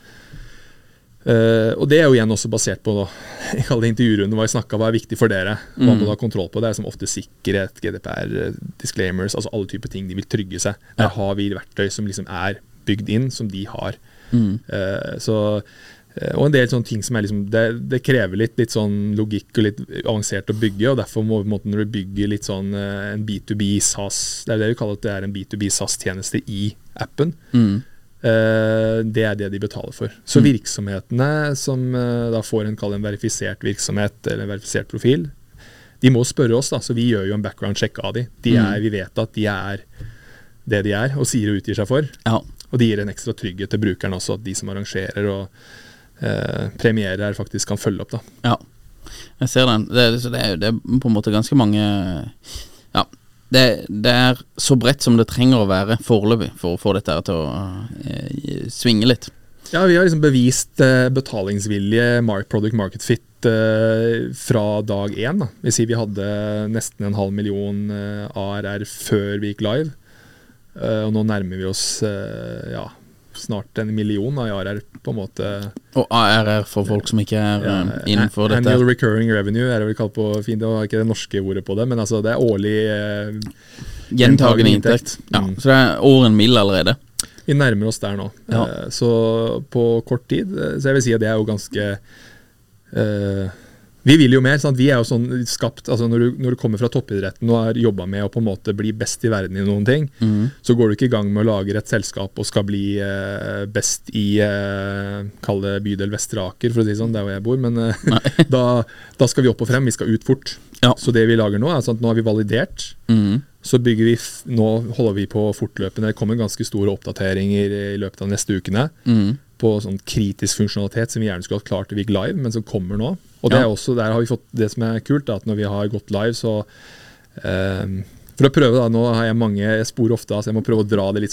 F: Uh, og det er jo igjen også basert på, jeg kaller det intervjurunden, hva jeg snakket, hva er viktig for dere, hva må du ha kontroll på. Det er som ofte sikkerhet, G D P R, disclaimers, altså alle typer ting de vil trygge seg. Der har vi verktøy som liksom er bygd inn, som de har. Mm. Uh, så og en del sånne ting som er liksom, det, det krever litt, litt sånn logikk og litt avansert å bygge, og derfor må måten når du bygger litt sånn en B to B SaaS, det er det vi kaller at det er en B to B SaaS-tjeneste i appen, mm. uh, det er det de betaler for. Så mm. virksomhetene som uh, da får en, kall en verifisert virksomhet eller en verifisert profil, de må spørre oss da, så vi gjør jo en background check av de. De er, mm. vi vet at de er det de er, og sier og utgir seg for. Ja. Og de gir en ekstra trygghet til brukeren også, at de som arrangerer og Eh, premierer faktisk kan følge opp da.
G: Ja, jeg ser den. Det, så det, er, det er på en måte ganske mange. Ja, det, det er så bredt som det trenger å være foreløpig for å få dette til å eh, svinge litt.
F: Ja, vi har liksom bevist eh, betalingsvilje, mark, product market fit eh, fra dag én da. Vi sier vi hadde nesten en halv million eh, A R R før vi gikk live, eh, og nå nærmer vi oss eh, ja snart en million av A R R på en måte.
G: Og A R R for folk som ikke er ja, innenfor dette.
F: Annual recurring revenue er det vel kalt på fint, det var ikke det norske ordet på det, men altså det er årlig eh,
G: gjentagende inntekt. inntekt. Ja, mm. Så det er over en mill allerede.
F: Vi nærmer oss der nå. Ja. Eh, så på kort tid, så jeg vil si at det er jo ganske eh, vi vil jo mer, sant? Vi er jo sånn skapt, altså når du, når du kommer fra toppidretten og har jobbet med å på en måte bli best i verden i noen ting, mm. så går du ikke i gang med å lage et selskap og skal bli eh, best i, eh, kall det bydel Vestre Aker, for å si sånn, der hvor jeg bor, men eh, da, da skal vi opp og frem, vi skal ut fort. Ja. Så det vi lager nå er sånn at nå har vi validert, mm. så bygger vi, nå holder vi på fortløpende, det kommer ganske store oppdateringer i løpet av neste ukene, mm. på sånn kritisk funksjonalitet som vi gjerne skulle hatt klart til vi gikk live, men som kommer nå. Og det er også, der har vi fått det som er kult, da, at når vi har gått live, så eh, for å prøve da, nå har jeg mange, jeg sporer ofte, så jeg må prøve å dra det litt sånn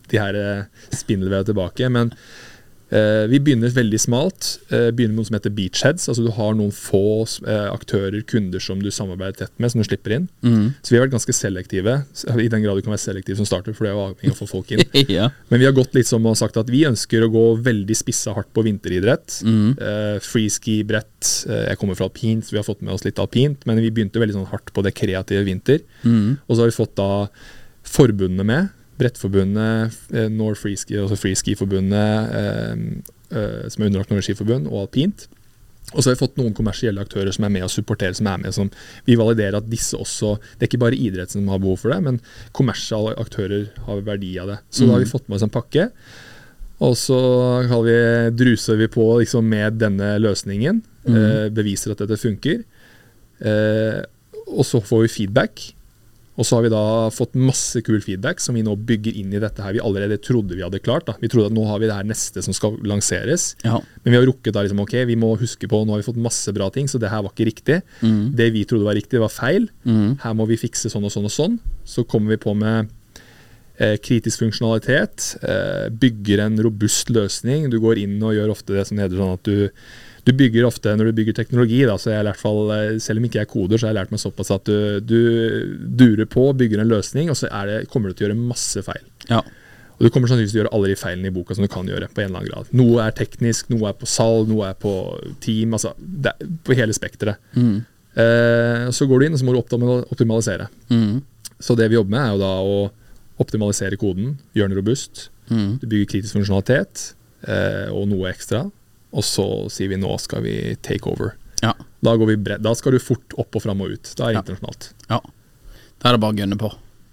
F: de her spindelvevet tilbake, men eh, vi begynner veldig smalt, eh, begynner med noe som heter beachheads, altså du har noen få eh, aktører, kunder som du samarbeider tett med, som du slipper inn. Mm. Så vi har vært ganske selektive, i den grad du kan være selektiv som starter, for det er jo avhengig av å få folk inn. Ja. Men vi har gått litt som og sagt at vi ønsker å gå veldig spissa hardt på vinteridrett, mm. eh, freeski, brett, eh, jeg kommer fra alpint, så vi har fått med oss litt alpint, men vi begynte veldig sånn hardt på det kreative vinter, mm. og så har vi fått da forbundene med, Brettforbundet, eh, Nord Freeski, altså Freeski-forbundet, eh, eh, som er underlagt Norge Skiforbund, og alpint. Og så har vi fått noen kommersielle aktører som er med og supporterer, som er med, som vi validerer at disse også, det er ikke bare idretten som har behov for det, men kommersielle aktører har verdi av det. Så mm. da har vi fått med oss en pakke, og så vi, druser vi på liksom, med denne løsningen, mm. eh, beviser at dette funker, eh, og så får vi feedback. Og så har vi da fått masse kul feedback som vi nå bygger inn i dette her. Vi allerede trodde vi hadde klart. Da. Vi trodde at nå har vi det her neste som skal lanseres. Ja. Men vi har rukket da liksom, ok, vi må huske på, nå har vi fått masse bra ting, så det her var ikke riktig. Mm. Det vi trodde var riktig var feil. Mm. Her må vi fikse sånn og sånn og sånn. Så kommer vi på med eh, kritisk funksjonalitet, eh, bygger en robust løsning. Du går inn og gjør ofte det som heter sånn at du Du bygger ofte, når du bygger teknologi, da, så jeg har lært fall, selv om ikke jeg er koder, så har jeg lært meg såpass at du, du durer på, bygger en løsning, og så er det, kommer du til å gjøre masse feil. Ja. Og du kommer sannsynligvis til å gjøre alle de feilene i boka som du kan gjøre, på en eller annen grad. Noe er teknisk, noe er på salg, noe er på team, altså det er på hele spektret. Mm. Eh, så går du inn, og så må du optimalisere. Mm. Så det vi jobber med er jo da å optimalisere koden, gjøre den robust, mm. du bygger kritisk funksjonalitet, eh, og noe ekstra, og så sier vi nå skal vi take over. Ja. Da, går vi bred, da skal du fort opp og frem og ut. Da er det ja. internasjonalt. Ja, da er det bare å gønne på.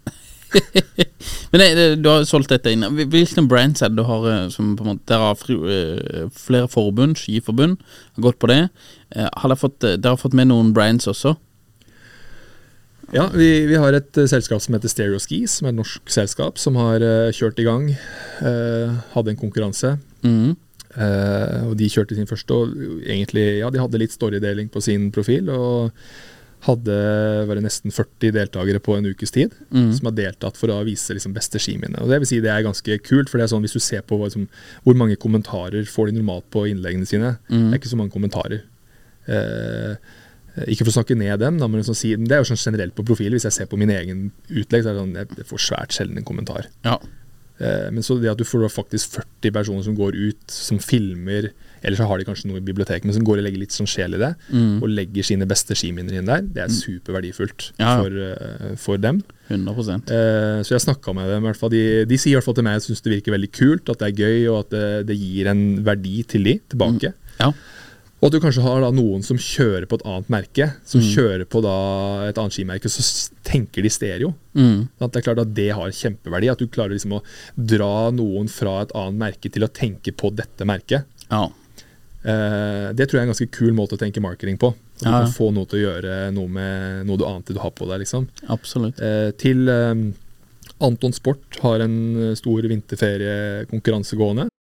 F: Men det, du har solgt dette inn. Hvilke brands er det du har som på en måte, dere har fri, flere forbund, skiforbund, har gått på det. Har dere fått, dere har fått med noen brands også? Ja, vi, vi har et selskap som heter Stereo Skis, som er et norsk selskap, som har uh, kjørt i gang, uh, hadde en konkurranse. Mhm. Uh, og de kjørte sin første, og egentlig, ja, de hadde litt storydeling på sin profil, og hadde var det nesten førti deltakere på en ukes tid, mm. som har deltatt for å vise liksom, beste skiminne. Og det vil si det er ganske kult, for det er sånn, hvis du ser på liksom, hvor mange kommentarer får de normalt på innleggene sine, mm. det er ikke så mange kommentarer. Uh, ikke for å snakke ned dem, da, men liksom, det er jo sånn generelt på profil. Hvis jeg ser på min egen utlegg, så er det sånn, jeg får svært sjelden en kommentar. Ja. Men så det at du får faktisk førti personer som går ut, som filmer, eller så har de kanskje noe i biblioteket, men som går og legger litt sånn sjel i det, mm. og legger sine beste skiminner inn der, det er superverdifullt ja. for, for dem. hundre prosent. Så jeg snakket med dem, i hvert fall. De, de sier i hvert fall til meg, jeg synes det virker veldig kult, at det er gøy, og at det, det gir en verdi til de tilbake. Mm. Ja. Og at du kanskje har da noen som kjører på et annet merke, som mm. kjører på da et annet skimerke, så tenker de stereo. Mm. At det er klart at det har kjempeverdi, at du klarer liksom å dra noen fra et annet merke til å tenke på dette merket. Ja. Eh, det tror jeg er en ganske kul måte å tenke marketing på. At ja. Du kan få noe til å gjøre noe med noe du ante du har på deg, liksom. Absolutt. Eh, til eh, Anton Sport har en stor vinterferiekonkurranse gående.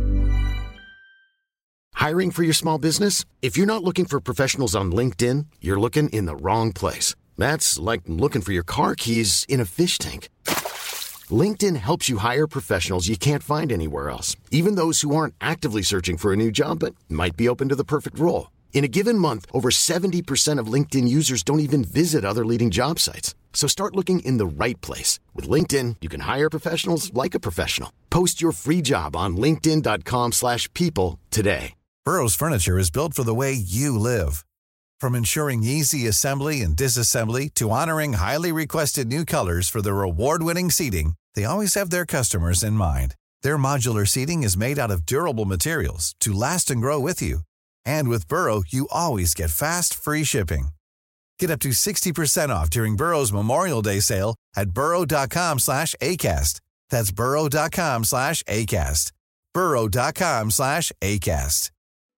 H: Hiring for your small business? If you're not looking for professionals on LinkedIn, you're looking in the wrong place. That's like looking for your car keys in a fish tank. LinkedIn helps you hire professionals you can't find anywhere else, even those who aren't actively searching for a new job but might be open to the perfect role. In a given month, over seventy percent of LinkedIn users don't even visit other leading job sites. So start looking in the right place. With LinkedIn, you can hire professionals like a professional. Post your free job on linkedin dot com slash people today.
D: Burrow's furniture is built for the way you live. From ensuring easy assembly and disassembly to honoring highly requested new colors for their award-winning seating, they always have their customers in mind. Their modular seating is made out of durable materials to last and grow with you. And with Burrow, you always get fast, free shipping. Get up to sixty percent off during Burrow's Memorial Day sale at burrow dot com slash acast. That's burrow dot com slash acast. burrow dot com slash acast.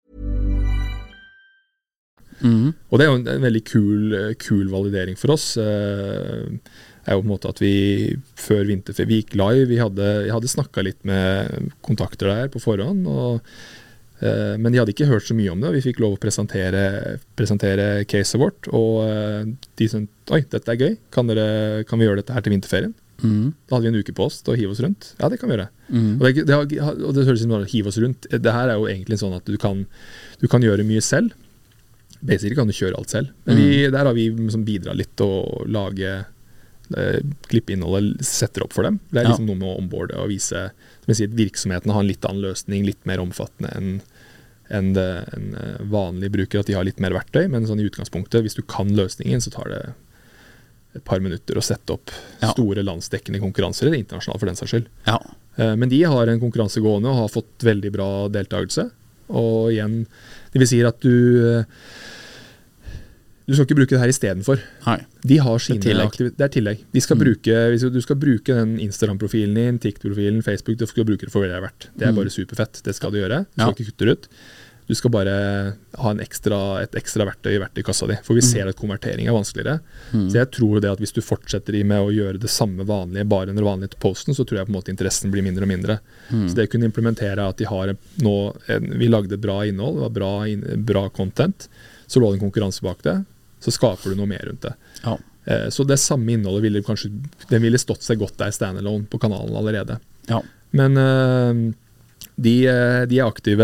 D: Mm. Og det er jo en, en veldig kul, kul validering for oss. Eh, er jo på en måte at vi før vinterferie, vi gikk live, vi hadde, jeg hadde snakket litt med kontakter der på forhånd, og
F: Uh, men de hadde ikke hørt så mye om det, og vi fikk lov å presentere, presentere caset vårt, og uh, de sa, oi, dette er gøy, kan, dere, kan vi gjøre dette her til vinterferien? Mm. Da hadde vi en uke på oss til å hive oss rundt. Ja, det kan vi gjøre. Mm. Og, det, det, og det høres ut som å hive oss rundt. Det her er jo egentlig sånn at du kan, du kan gjøre mye selv. Basically kan du kjøre alt selv. Men vi, der har vi liksom bidratt litt til å lage eh, klippeinnholdet, setter opp for dem. Det er liksom ja. Noe med å onboarde og vise som jeg sier, virksomheten har en litt annen løsning, litt mer omfattende enn en, en vanlig bruker, at de har litt mer verktøy. Men sånn i utgangspunktet, hvis du kan løsningen, så tar det et par minutter å sette opp ja. Store landsdekkende konkurranser, eller internasjonalt for den saks skyld. Ja. Eh, men de har en konkurranse gående og har fått veldig bra deltakelse. Og igjen, det vil si at du du skal ikke bruke det her i stedet for. Nei. De har sine det er tillegg. Det er tillegg. De skal mm. bruke, hvis du skal bruke den Instagram-profilen din, TikTok-profilen, Facebook, du skal bruke det for hva det er verdt. Det er mm. bare superfett. Det skal du gjøre. Du skal ja. Ikke kutte det ut. Du skal bare ha en ekstra, et ekstra verktøy i verktøykassa di, for vi mm. ser at konvertering er vanskeligere. Mm. Så jeg tror det at hvis du fortsetter med å gjøre det samme vanlige, bare under vanlig til posten, så tror jeg på en måte interessen blir mindre og mindre. Mm. Så det kunne implementere at de har nå, vi lagde bra innhold, det var bra, bra content, så lå det en konkurranse bak det, så skaper du noe mer rundt det. Ja. Så det samme innholdet ville kanskje, den ville stått seg godt der standalone på kanalen allerede. Ja. Men De, de er aktive,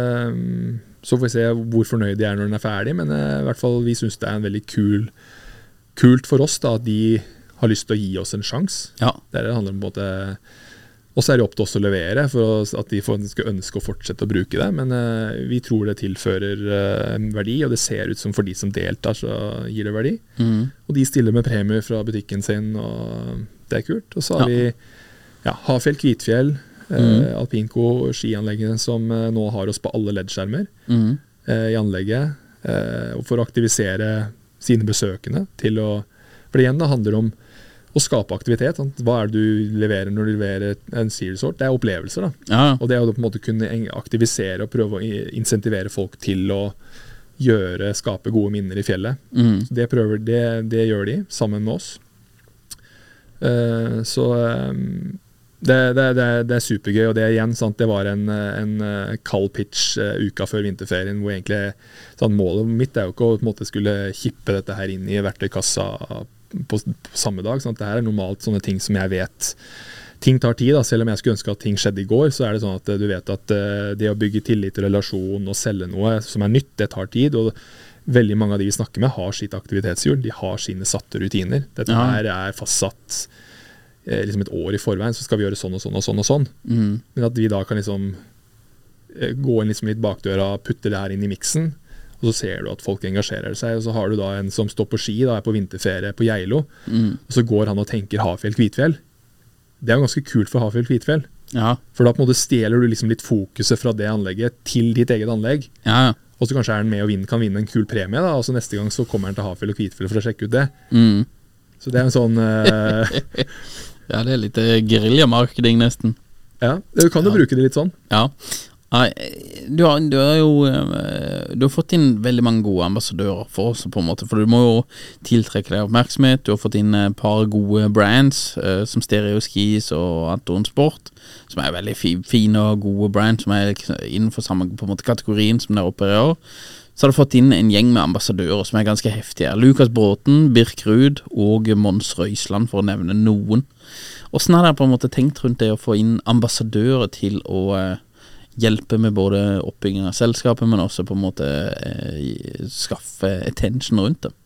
F: så får vi se hvor fornøyd de er når den er ferdig, men i hvert fall vi synes det er en veldig kul, kult for oss da, at de har lyst til å gi oss en sjans. Ja. Det handler om på en måte, og så er det opp til oss å levere, for at de skal ønske å fortsette å bruke det, men vi tror det tilfører verdi, og det ser ut som for de som deltar så gir det verdi. Mm. Og de stiller med premier fra butikken sin, og det er kult. Og så har ja. Vi ja, Hafjell, Kvitfjell, Mm. Uh, Alpinco skianleggene som uh, nå har oss på alle L E D-skjermer mm. uh, i anlegget uh, for å aktivisere sine besøkende til å, for det igjen da handler om å skape aktivitet. Sant? Hva er det du leverer når du leverer en ski resort? Det er opplevelser da. Ja. Og det er å på en måte kunne aktivisere og prøve å insentivere folk til å gjøre, skape gode minner i fjellet. Mm. Så det, prøver, det, det gjør de sammen med oss. Uh, så um, Det, det, det, det er supergøy, og det er igjen sant, det var en, en kald pitch uh, uka før vinterferien, hvor egentlig sånn, målet mitt er jo ikke å på en måte skulle kippe dette her inn i verktøykassa på, på samme dag. Sant? Det her er normalt sånne ting som jeg vet ting tar tid, da. Selv om jeg skulle ønske at ting skjedde i går, så er det sånn at du vet at uh, det å bygge tillit og relasjon og selge noe som er nytt, det tar tid, og veldig mange av de vi snakker med har sitt aktivitetshjul, de har sine satte rutiner. Dette ja. Her er fastsatt liksom et år i forveien, så skal vi gjøre sånn og sånn og sånn og sånn. Mm. Men at vi da kan liksom gå inn liksom litt bakdøra, putte det her inn i miksen, og så ser du at folk engasjerer seg, og så har du da en som står på ski, da er på vinterferie på Geilo, mm. og så går han og tenker Hafjell, Kvitfjell. Det er jo ganske kult for Hafjell, Kvitfjell. Ja. For da på en måte stjeler du liksom litt fokuset fra det anlegget til ditt eget anlegg. Ja. Og så kanskje er han med og vinne, kan vinne en kul premie, da, og så neste gang så kommer han til Hafjell og Kvitfjell for å sjekke ut det. Mm. Så det er en sånn... Uh,
G: ja, det er litt guerilla-marketing nesten.
F: Ja, du kan jo ja. Bruke det litt sånn.
G: Ja. Du har, du har jo Du har fått inn veldig mange gode ambassadører for oss på en måte, for du må jo tiltrekke deg oppmerksomhet. Du har fått inn et par gode brands uh, som Stereo Skis og Anton Sport, som er veldig fi, fine og gode brands som er innenfor samme på en måte kategorien som der oppe i år. Så har du fått inn en gjeng med ambassadører som er ganske heftige. Lukas Bråten, Birk Ruud og Mons Røisland, for å nevne noen. Hvordan har dere på en måte tenkt rundt det å få inn ambassadører til å uh, hjelpe med både oppbygging av selskapet, men også på en måte uh, skaffe attention rundt det?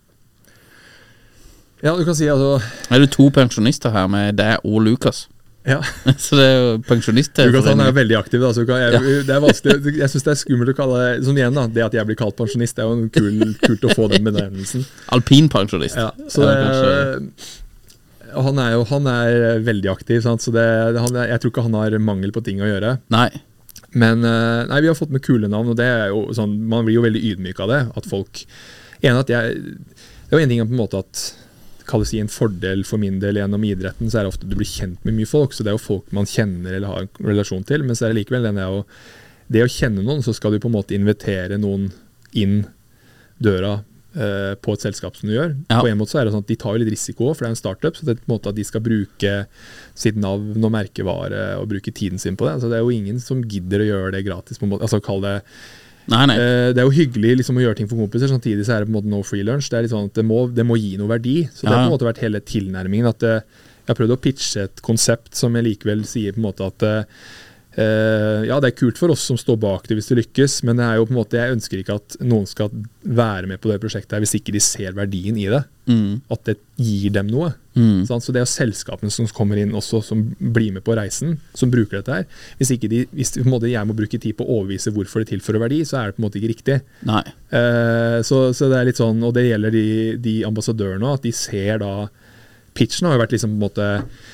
F: Ja, du kan si altså...
G: Er det to pensjonister her med deg og Lukas?
F: Ja.
G: Så det er jo pensjonist.
F: Lukas han er veldig aktiv da, så jeg, ja. Det er vanskelig, jeg synes det er skummelt å kalle det, som igjen da, det at jeg blir kalt pensjonist, det er jo kul, kult å få den benevnelsen.
G: Alpinpensjonist.
F: Ja, så det, kanskje... han er jo, han er veldig aktiv, sant? Så det, han, jeg tror ikke han har mangel på ting å gjøre. Nei. Men nei, vi har fått med kule navn, og det er jo sånn, man blir jo veldig ydmyk av det, at folk, en at jeg, det er jo en ting på en måte at kalles i en fordel for min del gjennom idretten, så er det ofte at du blir kjent med mye folk, så det er jo folk man kjenner eller har en relasjon til, men så er det likevel den er jo, det å kjenne noen, så skal du på en måte invitere noen inn døra uh, på et selskap som du gjør.
G: Ja.
F: På en måte så er det sånn at de tar jo litt risiko, for det er en startup, så det er på en måte at de skal bruke sitt navn og merkevare og bruke tiden sin på det. Altså, det er jo ingen som gidder å gjøre det gratis, på en måte. Altså kall det
G: Nei, nei.
F: uh, det er jo hyggelig liksom, å gjøre ting for kompiser, samtidig så er det på en måte no free lunch. Det er litt sånn at det må, det må gi noe verdi, så det har på en måte vært hele tilnærmingen at uh, jeg har prøvd å pitche et konsept som jeg likevel sier på en måte at uh, ja, det er kult for oss som står bak det hvis det lykkes, men det er jo på en måte, jeg ønsker ikke at noen skal være med på det prosjektet her hvis ikke de ser verdien i det. Mm. At det gir dem noe. Mm. Så det er jo selskapene som kommer inn også, som blir med på reisen, som bruker dette her. Hvis ikke de, hvis på en måte jeg må bruke tid på å overvise hvorfor det tilfører verdi, så er det på en måte ikke riktig.
G: Nei.
F: Uh, så, så det er litt sånn, og det gjelder de, de ambassadørene, at de ser da pitchen har jo vært liksom på en måte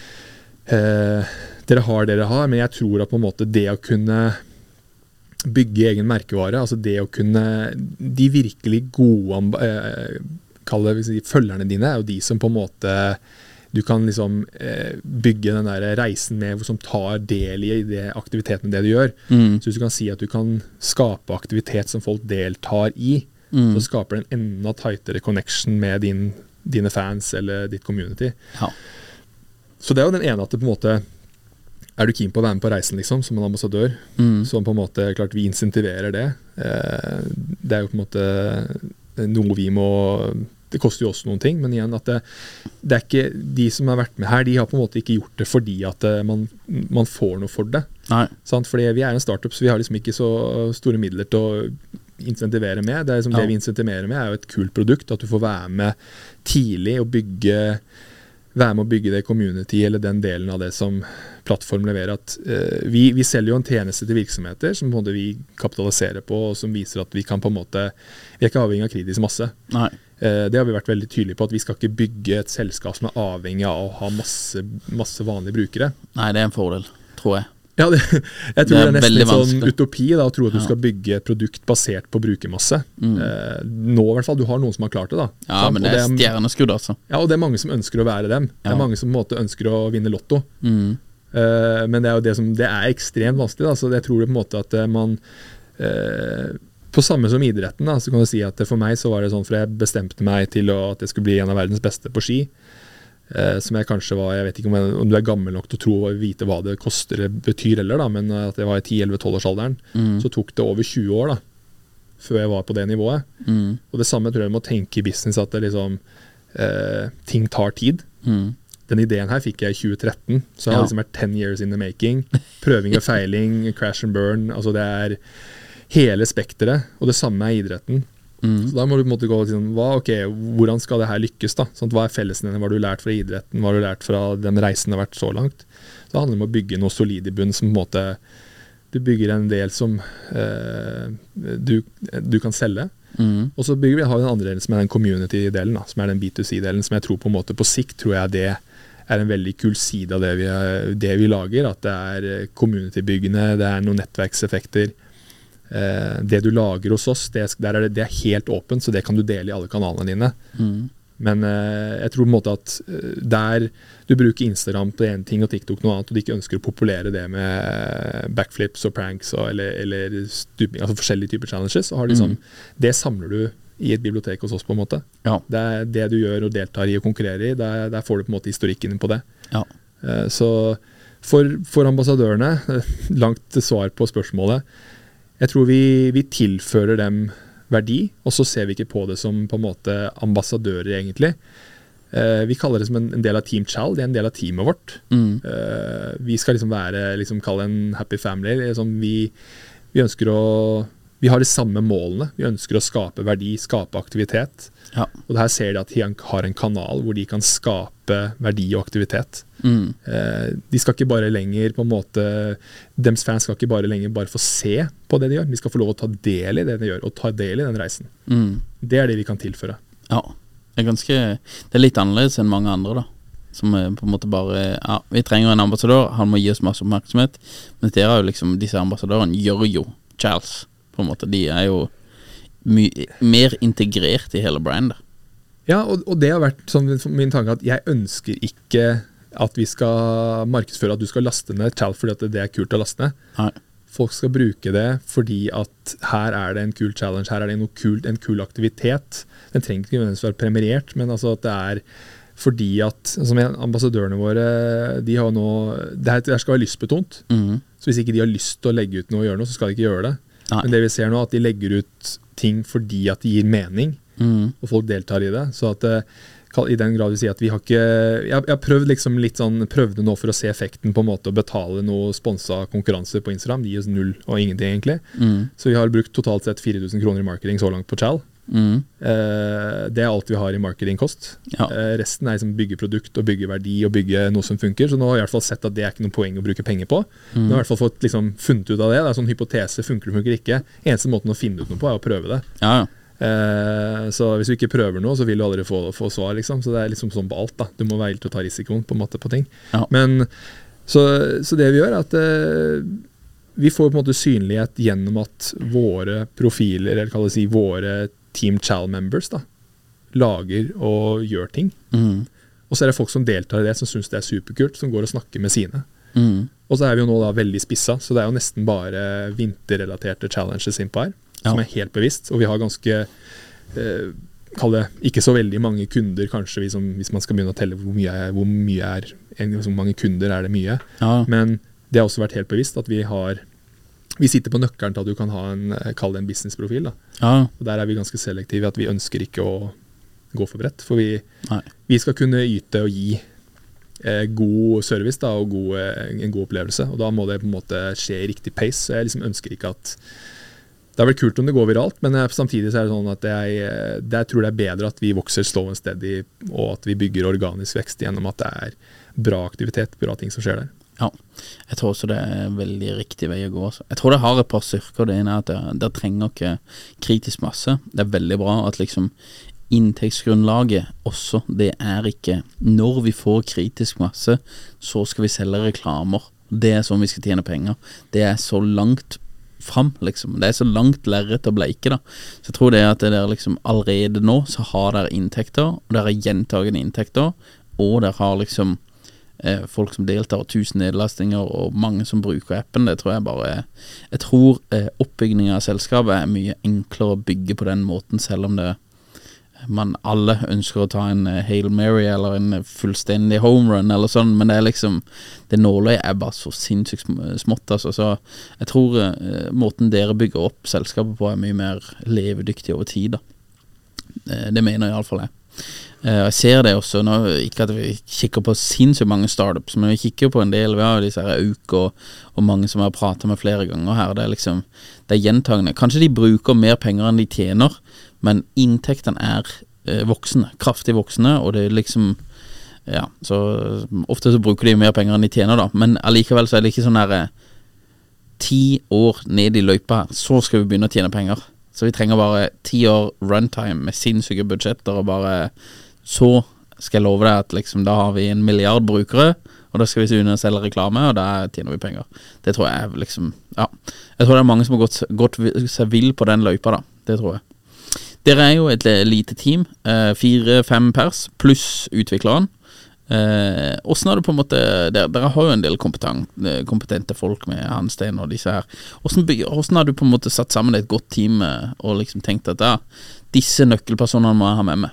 F: eh, dere har det dere har, men jeg tror at på en måte det å kunne bygge egen merkevare, altså det å kunne de virkelig gode eh, kall det, si, følgerne dine er jo de som på en måte du kan liksom eh, bygge den der reisen med, som tar del i det aktiviteten det du gjør. Mm. Så hvis du kan si at du kan skape aktivitet som folk deltar i, mm. så skaper det en enda tightere connection med din dine fans eller ditt community. Ja. Så det er jo den ene at det på en måte er du keen på å være med på reisen liksom, som en ambassadør, mm. så på en måte klart vi incentiverer det. Eh, det er jo på en måte noe vi må, det koster jo også noen ting, men igjen at det, det er ikke, de som har vært med her, de har på en måte ikke gjort det fordi at man, man får noe for det. Nei. Sant? Fordi vi er en startup, så vi har liksom ikke så store midler til å incentivere med. Det, er liksom ja. Det vi incentiverer med er jo et kult produkt, at du får være med tidlig og bygge, være med å bygge det community eller den delen av det som plattform leverer. At, uh, vi, vi selger jo en tjeneste til virksomheter som på en måte vi kapitaliserer på, og som viser at vi kan på en måte, vi er ikke avhengig av kritisk masse. Nei. Uh, det har vi vært veldig tydelige på, at vi skal ikke bygge et selskap som er avhengig av å ha masse, masse vanlige brukere.
G: Nei, det er en fordel, tror jeg.
F: Ja, det, jeg tror det er, det er nesten litt sånn utopi da, å tro at du ja. skal bygge et produkt basert på brukermasse. Mm. Eh, nå i hvert fall, du har noen som har klart det da.
G: Ja, sant? Men det er, er stjerneskudd altså.
F: Ja, og det er mange som ønsker å være dem. Ja. Det er mange som på en måte ønsker å vinne lotto. Mm. Eh, men det er jo det som, det er ekstremt vanskelig da, så jeg tror det på en måte at man, eh, på samme som idretten da, så kan du si at for meg så var det sånn, for jeg bestemte meg til å, at jeg skulle bli en av verdens beste på ski. Uh, som jeg kanskje var, jeg vet ikke om, jeg, om du er gammel nok til å tro og vite hva det koster, det betyr heller da, men at jeg var i ti elleve tolv års alderen, mm. så tok det over tjue år da, før jeg var på det nivået. Mm. Og det samme tror jeg må tenke i business, at det liksom, uh, ting tar tid. Mm. Den ideen her fikk jeg i tjue tretten, så det har liksom vært ten years in the making, prøving og feiling, crash and burn, altså det er hele spekteret, og det samme er idretten. Mm. Så da må du på en måte gå og si, hva, okay, hvordan skal det her lykkes da? Sånn, hva er fellesnevneren, hva har du lært fra idretten, hva har du lært fra den reisen har vært så langt? Så det handler om å bygge noe solid i bunn, som på en måte, du bygger en del som eh, du, du kan selge, mm. og så bygger vi, har vi den andre delen som er den community-delen, da, som er den B to C-delen, som jeg tror på en måte på sikt, tror jeg det er en veldig kul side av det vi, det vi lager, at det er community-byggende, det er noen nettverkseffekter. Uh, det du lager hos oss, det, der er det, det er helt åpent, så det kan du dele i alle kanalene dine. Mm. Men uh, jeg tror på en måte at uh, der du bruker Instagram på en ting og TikTok noe annet, og du ikke ønsker å populere det med backflips og pranks og, eller, eller stuping, altså forskjellige typer challenges, så har liksom, mm. det samler du i et bibliotek hos oss på en måte. Ja. Det er det du gjør og deltar i og konkurrerer i, der, der får du på en måte historikken på det. Ja. Uh, så for, for ambassadørene, langt svar på spørsmålet, jeg tror vi, vi tilfører dem verdi, og så ser vi ikke på det som på en måte ambassadører egentlig. Eh, vi kaller det som en, en del av Team Chal, det er en del av teamet vårt. Mm. Eh, vi skal liksom være, liksom kalle en happy family. Liksom vi, vi ønsker å, vi har de samme målene. Vi ønsker å skape verdi, skape aktivitet. Ja. Og det her ser de at de har en kanal hvor de kan skape verdi og aktivitet. Mm. Eh, de skal ikke bare lenger på en måte, dems fans skal ikke bare lenger bare få se på det de gjør, de skal få lov å ta del i det de gjør, og ta del i den reisen. Mm. Det er det vi kan tilføre. Ja, det er ganske, det er litt annerledes enn mange andre da, som er på en måte bare, ja, vi trenger en ambassadør, han må gi oss masse oppmerksomhet, men dere er jo liksom, disse ambassadørene gjør jo Charles, på en måte, de er jo My, mer integrert i hele brandet. Ja, og, og det har vært sånn, min tanke at jeg ønsker ikke at vi skal markedsføre at du skal laste ned Chal fordi at det er kult å laste ned. Nei. folk skal bruke det fordi at her er det en kul challenge, her er det noe kult, en kul aktivitet. Den trenger ikke nødvendigvis være premiert, men altså at det er fordi at, som ambassadørene våre, de har nå, det her skal være lystbetont. Mm. Så hvis ikke de har lyst til å legge ut noe og gjøre noe, så skal de ikke gjøre det. Nei. Men det vi ser nå, at de legger ut ting fordi at det gir mening, mm. og folk deltar i det. Så at i den grad vi sier at vi har ikke, jeg, jeg har prøvd liksom litt sånn, prøvde nå for å se effekten på en måte å betale noe sponset konkurranser på Instagram, de gir oss null og ingenting egentlig. Mm. Så vi har brukt totalt sett fire tusen kroner i marketing så langt på Chal. Mm. Eh, det er alt vi har i marketingkost. Ja. Eh, resten er liksom bygge produkt og bygge verdi og bygge noe som funker. Så nå har jeg i hvert fall sett at det er ikke noe poeng å bruke penger på. Mm. Nå har jeg i hvert fall fått liksom funnet ut av det. Det er sånn hypotese, funker det, funker ikke. Eneste måten å finne ut noe på er å prøve det.
G: Ja.
F: Eh, så hvis du ikke prøver noe, så vil du aldri få, få svar liksom. Så det er liksom sånn på alt da. Du må være villig til å ta risikoen på en måte på ting. Ja. Men så, så det vi gjør er at eh, vi får på en måte synlighet gjennom at våre profiler, eller kan det si våre Team Chal members da, lager og gjør ting. Mm. Og så er det folk som deltar i det, som synes det er superkult, som går og snakker med sine. Mm. Og så er vi jo nå da veldig spissa, så det er jo nesten bare vinterrelaterte challenges innpå her, ja. Som er helt bevisst. Og vi har ganske, eh, kall det, ikke så veldig mange kunder, kanskje vi som, hvis man skal begynne å telle hvor mye er, hvor mye er hvor mange kunder er det mye. Ja. Men det har også vært helt bevisst at vi har vi sitter på nøkkelen til at du kan ha en, kall det en businessprofil da. Ja. Og der er vi ganske selektive at vi ønsker ikke å gå for bredt, for vi, vi skal kunne yte og gi eh, god service da, og god, eh, en god opplevelse, og da må det på en måte skje i riktig pace, så jeg liksom ønsker ikke at det er vel kult om det går viralt, men samtidig så er det sånn at jeg, det, jeg tror det er bedre at vi vokser slow and steady, og at vi bygger organisk vekst gjennom at det er bra aktivitet, bra ting som skjer der.
G: Ja, jeg tror også det er veldig riktig vei å gå. Jeg tror det har et par styrker. Det ene er at det, det trenger ikke kritisk masse. Det er veldig bra at liksom inntektsgrunnlaget også, det er ikke når vi får kritisk masse, så skal vi selge reklamer. Det er sånn vi skal tjene penger. Det er så langt fram, liksom. Det er så langt lerret å bleike, da. Så jeg tror det er at det der liksom allerede nå, så har dere inntekter, og dere har gjentagende inntekter, og dere har liksom Eh, folk som deltar, tusen nedlastinger og mange som bruker appen. Det tror jeg bare jeg tror eh, oppbyggingen av selskapet er mye enklere å bygge på den måten, selv om det man alle ønsker å ta en uh, Hail Mary eller en fullstendig home run eller sånn, men det er liksom det nåløyet er bare så sinnssykt smått altså. Så jeg tror uh, måten dere bygger opp selskapet på er mye mer levedyktig over tid da. uh, det mener jeg i alle fall jeg Uh, jeg ser det også nå, ikke at vi kikker på sinnssykt mange startups, men vi kikker på en del, vi har disse her Auk og, og mange som jeg har pratet med flere ganger her, det er liksom, det er gjentagende, kanskje de bruker mer penger enn de tjener, men inntektene er uh, voksne, kraftig voksne, og det er liksom, ja, så ofte så bruker de mer penger enn de tjener da, men allikevel så er det ikke sånn her uh, ti år ned i løypa her, så skal vi begynne å tjene penger, så vi trenger bare ti år runtime med sinnssyke budsjetter og bare så skal jeg love deg at liksom, da har vi en milliard brukere, og da skal vi begynne å selge reklame, og da tjener vi penger. Det tror jeg liksom, ja. Jeg tror det er mange som har gått, gått seg vill på den løypa da, det tror jeg. Dere er jo et lite team, eh, fire-fem pers, pluss utvikleren. Eh, hvordan har du på en måte, dere, dere har jo en del kompetente folk med Hanstein og disse her. Hvordan, hvordan har du på en måte satt sammen et godt team og liksom tenkt at ja, disse nøkkelpersonene må jeg ha med meg?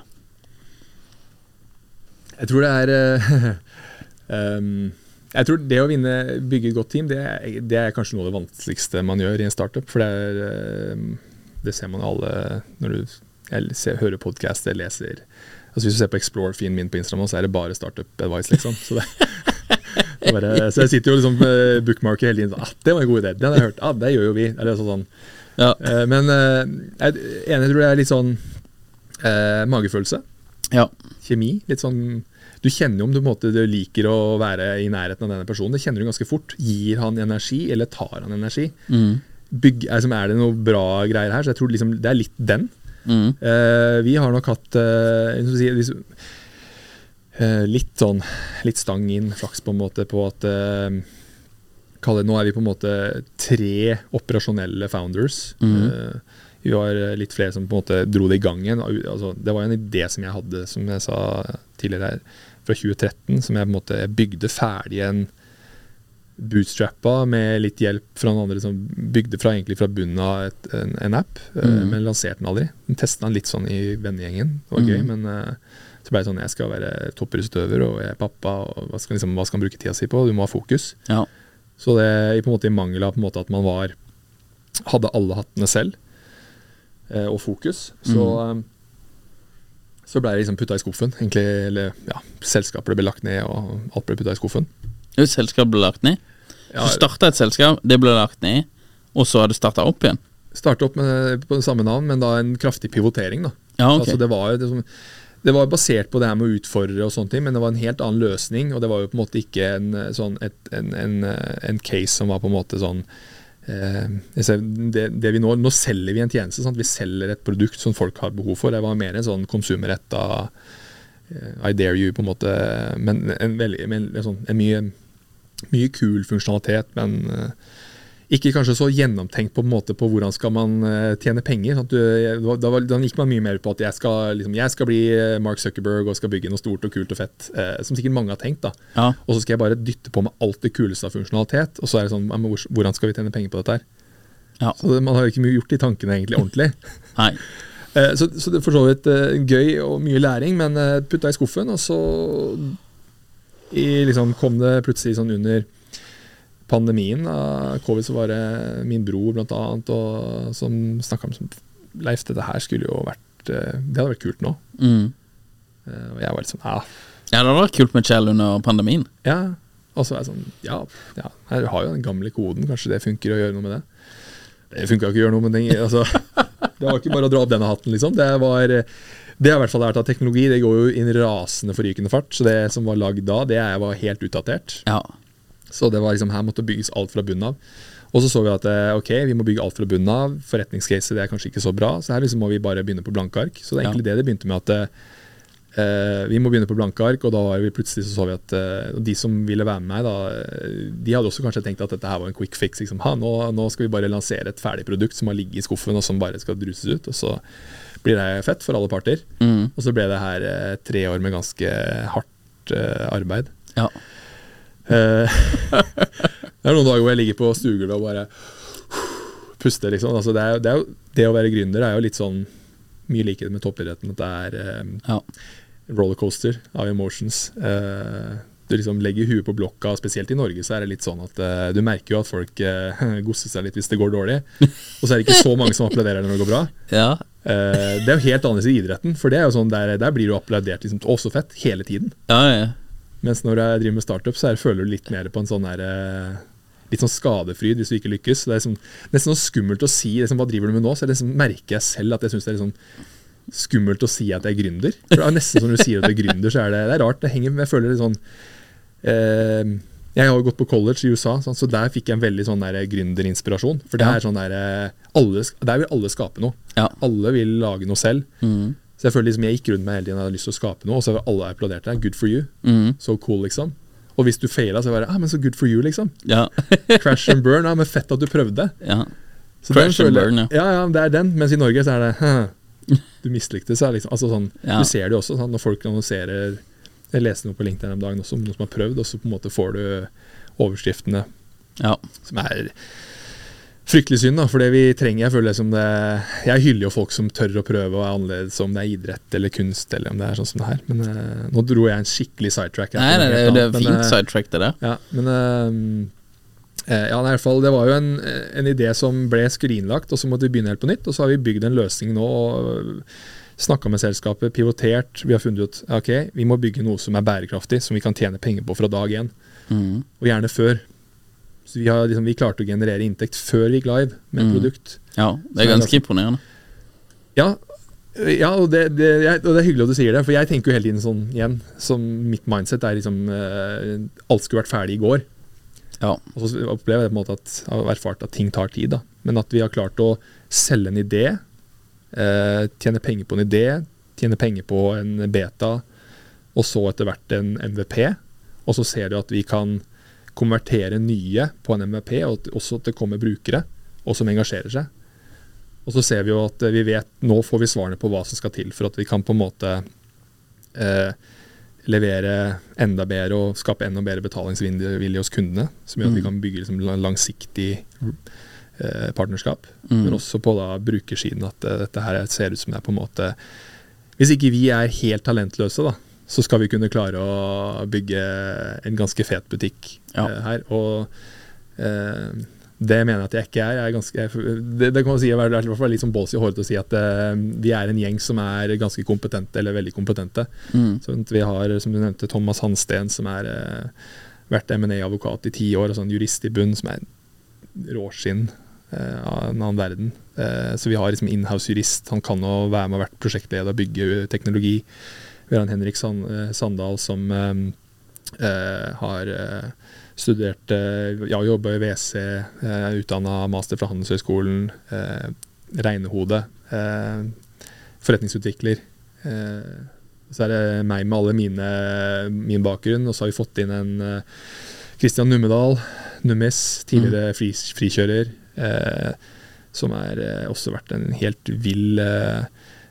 F: Jeg tror det er uh, um, jeg tror det å vinne, bygge et godt team, det er, det er kanskje noe av det vanskeligste man gjør i en startup, for det er uh, det ser man alle når du ser, hører podcast, jeg leser altså hvis du ser på Explore-feeden min på Instagram, så er det bare startup advice liksom, så, det, det bare, så jeg sitter jo liksom uh, bookmarker hele tiden, ah, det var en god idé, den har jeg hørt, ah, det gjør jo vi, er det sånn ja. uh, men uh, jeg, jeg tror det er litt sånn uh, magefølelse. Ja. Kjemi, litt sånn du kjenner jo om du, måte, du liker å være i nærheten av denne personen, det kjenner du ganske fort, gir han energi eller tar han energi mm. Bygg, altså, er det noe bra greier her, så jeg tror liksom, det er litt den mm. uh, vi har nok hatt uh, liksom, uh, litt sånn litt stang inn, flaks på en måte på at uh, kall det, nå er vi på en måte tre operasjonelle founders mm. uh, vi var litt flere som på en måte dro det i gang igjen. Altså, det var en idé som jeg hadde, som jeg sa tidligere her, fra tjue tretten, som jeg på en måte bygde ferdig en bootstrappa med litt hjelp fra noen andre som bygde fra, egentlig fra bunnen av et, en, en app, mm. men lanserte den aldri. Den testet den litt sånn i vennegjengen, det var mm. gøy, men uh, så ble det sånn, jeg skal være toppidrettsutøver, og jeg er pappa, og hva skal, liksom, hva skal man bruke tida si på? Du må ha fokus.
G: Ja.
F: Så det er på en måte i mangel av på en måte at man var, hadde alle hattene selv, uh, og fokus, så... Mm. Um, Så ble det liksom puttet i skuffen, egentlig, eller ja, selskapet ble lagt ned, og alt ble puttet i skuffen.
G: Jo, selskapet ble lagt ned? Ja, så startet et selskap, det ble lagt ned, og så har det startet opp igjen?
F: Startet opp med, på det samme navn, men da en kraftig pivotering da.
G: Ja, ok.
F: Altså det var jo det, som, det var basert på det her med å utfordre og sånne ting, men det var en helt annen løsning, og det var jo på en måte ikke en, sånn, et, en, en, en case som var på en måte sånn, Det, det vi nå, nå selger vi en tjeneste, sant? Vi selger et produkt som folk har behov for. Det var mer en sånn konsumerretta I dare you på en måte, men en, veldig, en, sånn, en mye, mye kul funksjonalitet, men uh, ikke kanskje så gjennomtenkt på en måte på hvordan skal man uh, tjene penger. Sant? Du, da, da gikk man mye mer på at jeg skal, liksom, jeg skal bli Mark Zuckerberg og skal bygge noe stort og kult og fett, uh, som sikkert mange har tenkt da. Ja. Og så skal jeg bare dytte på med alt det kuleste av funksjonalitet, og så er det sånn, men hvordan skal vi tjene penger på dette her? Ja. Så det, man har jo ikke gjort de tankene egentlig ordentlig.
G: Nei.
F: uh, så, så det er for så vidt uh, gøy og mye læring, men uh, putta i skuffen, og så i, liksom, kom det plutselig sånn under pandemien av covid, så var det min bror blant annet, og, som snakket om som, Leif, dette her skulle jo vært, det hadde vært kult nå. Mm. Og jeg var litt sånn, ja.
G: Ja, det hadde vært kult med Kjell under pandemien.
F: Ja, og så var jeg sånn, ja, ja, her har jo den gamle koden, kanskje det funker å gjøre noe med det. Det funker ikke å gjøre noe med det, altså. Det var ikke bare å dra opp denne hatten, liksom. Det var, det har i hvert fall lært av teknologi, det går jo inn rasende forrykende fart, så det som var lagd da, det var helt utdatert. Ja. Så det var liksom, her måtte bygges alt fra bunnen av. Og så så vi at ok, vi må bygge alt fra bunnen av, forretningscase det er kanskje ikke så bra, så her liksom må vi bare begynne på blanke ark. Så det er egentlig ja. det det begynte med at eh, vi må begynne på blanke ark, og da var vi plutselig så så vi at eh, de som ville være med meg, da, de hadde også kanskje tenkt at dette her var en quick fix. Liksom. Ha, nå, nå skal vi bare lansere et ferdig produkt som har ligget i skuffen, og som bare skal druses ut, og så blir det fett for alle parter. Mm. Og så ble det her eh, tre år med ganske hardt eh, arbeid. Ja. Uh, det er noen dager hvor jeg ligger på stuegulvet og bare puster liksom. Altså det, er, det, er jo, det å være gründer er jo litt sånn mye like med toppidretten, at det er um, ja. rollercoaster av emotions. Uh, du liksom legger huet på blokka, spesielt i Norge så er det litt sånn at uh, du merker jo at folk uh, gosser seg litt hvis det går dårlig, og så er det ikke så mange som applauderer når det går bra. Ja. Uh, det er jo helt annerledes i idretten, for det er jo sånn der, der blir du applaudert liksom, også fett hele tiden. Ja, ja. Mens når jeg driver med startup, så er, føler du litt mer på en sånn der, litt sånn skadefryd hvis du ikke lykkes. Det er liksom, nesten noe skummelt å si, liksom, hva driver du med nå? Så liksom, merker jeg selv at jeg synes det er liksom skummelt å si at jeg er gründer. For det er nesten som du sier at du er gründer, så er det, det er rart. Det henger, jeg føler det sånn, eh, jeg har jo gått på college i U S A, sånn, så der fikk jeg en veldig sånn der gründerinspirasjon. For det ja. er sånn der, alle, der vil alle skape noe. Ja. Alle vil lage noe selv. Mhm. Så jeg føler liksom jeg gikk rundt meg hele tiden og hadde lyst til å skape noe, og så har alle applaudert deg, good for you, mm. so cool liksom. Og hvis du feilet, så var det, ah, men så good for you liksom. Ja. Crash and burn, ja, men fett at du prøvde. Ja.
G: Crash and burn, ja.
F: Ja, ja, det er den, mens i Norge så er det, du mislikte seg liksom, altså sånn, ja. Du ser det også, sånn, når folk annonserer, jeg leste noe på LinkedIn om dagen også, noe som har prøvd, og så på en måte får du overskriftene, ja. Som er fryktelig synd da, for det vi trenger, jeg føler som det, jeg hyller jo folk som tør å prøve og er annerledes, om det er idrett eller kunst, eller om det er sånn som det her, men uh, nå dro jeg en skikkelig sidetrack.
G: Nei, nei, det, det er fint uh, sidetrack det der.
F: Ja, men uh, uh, ja, i hvert fall, det var jo en, en idé som ble skrinlagt, og så måtte vi begynne helt på nytt, og så har vi bygd en løsning nå, og snakket med selskapet, pivotert, vi har funnet ut, ok, vi må bygge noe som er bærekraftig, som vi kan tjene penger på fra dag én, mm. og gjerne før. Så vi, har, liksom, vi klarte å generere inntekt før vi gikk live med et mm. produkt.
G: Ja, det er ganske imponerende.
F: Ja, ja og, det, det, jeg, og det er hyggelig at du sier det, for jeg tenker jo hele tiden sånn igjen, som mitt mindset er liksom, uh, alt skulle vært ferdig i går. Ja. Og så opplever jeg på en måte at jeg har erfart at ting tar tid da. Men at vi har klart å selge en idé, uh, tjene penger på en idé, tjene penger på en beta, og så etter hvert en M V P, og så ser du at vi kan konvertere nye på en M V P, og også at det kommer brukere, og som engasjerer seg. Og så ser vi jo at vi vet, nå får vi svarene på hva som skal til, for at vi kan på en måte eh, levere enda bedre og skape enda bedre betalingsvilje hos kundene, som gjør at vi kan bygge liksom langsiktig eh, partnerskap, mm. men også på da brukersiden at uh, dette her ser ut som det er på en måte, hvis ikke vi er helt talentløse da, så skal vi kunne klare å bygge en ganske fet butikk ja. uh, her, og uh, det mener jeg at jeg ikke er. Jeg er ganske, jeg, det, det kan man si, i hvert fall litt sånn bås i håret å si at uh, vi er en gjeng som er ganske kompetente, eller veldig kompetente. Mm. Så vi har, som du nevnte, Thomas Hansten, som er uh, vært M and A-advokat i ti år, og sånn jurist i bunn, som er råskinn uh, av en annen verden. Uh, så vi har liksom in-house-jurist, han kan jo være med og vært prosjektleder og bygge teknologi. Vi har en Henrik Sand, uh, Sandal som um, uh, har... Uh, studert, ja, jobbet i V C, eh, utdannet master fra Handelshøyskolen, eh, regnehode, eh, forretningsutvikler. Eh, så er det meg med alle mine, min bakgrunn, og så har vi fått inn en eh, Kristian Nummedal, Nummis, tidligere fri, frikjører, eh, som er eh, også vært en helt vill eh,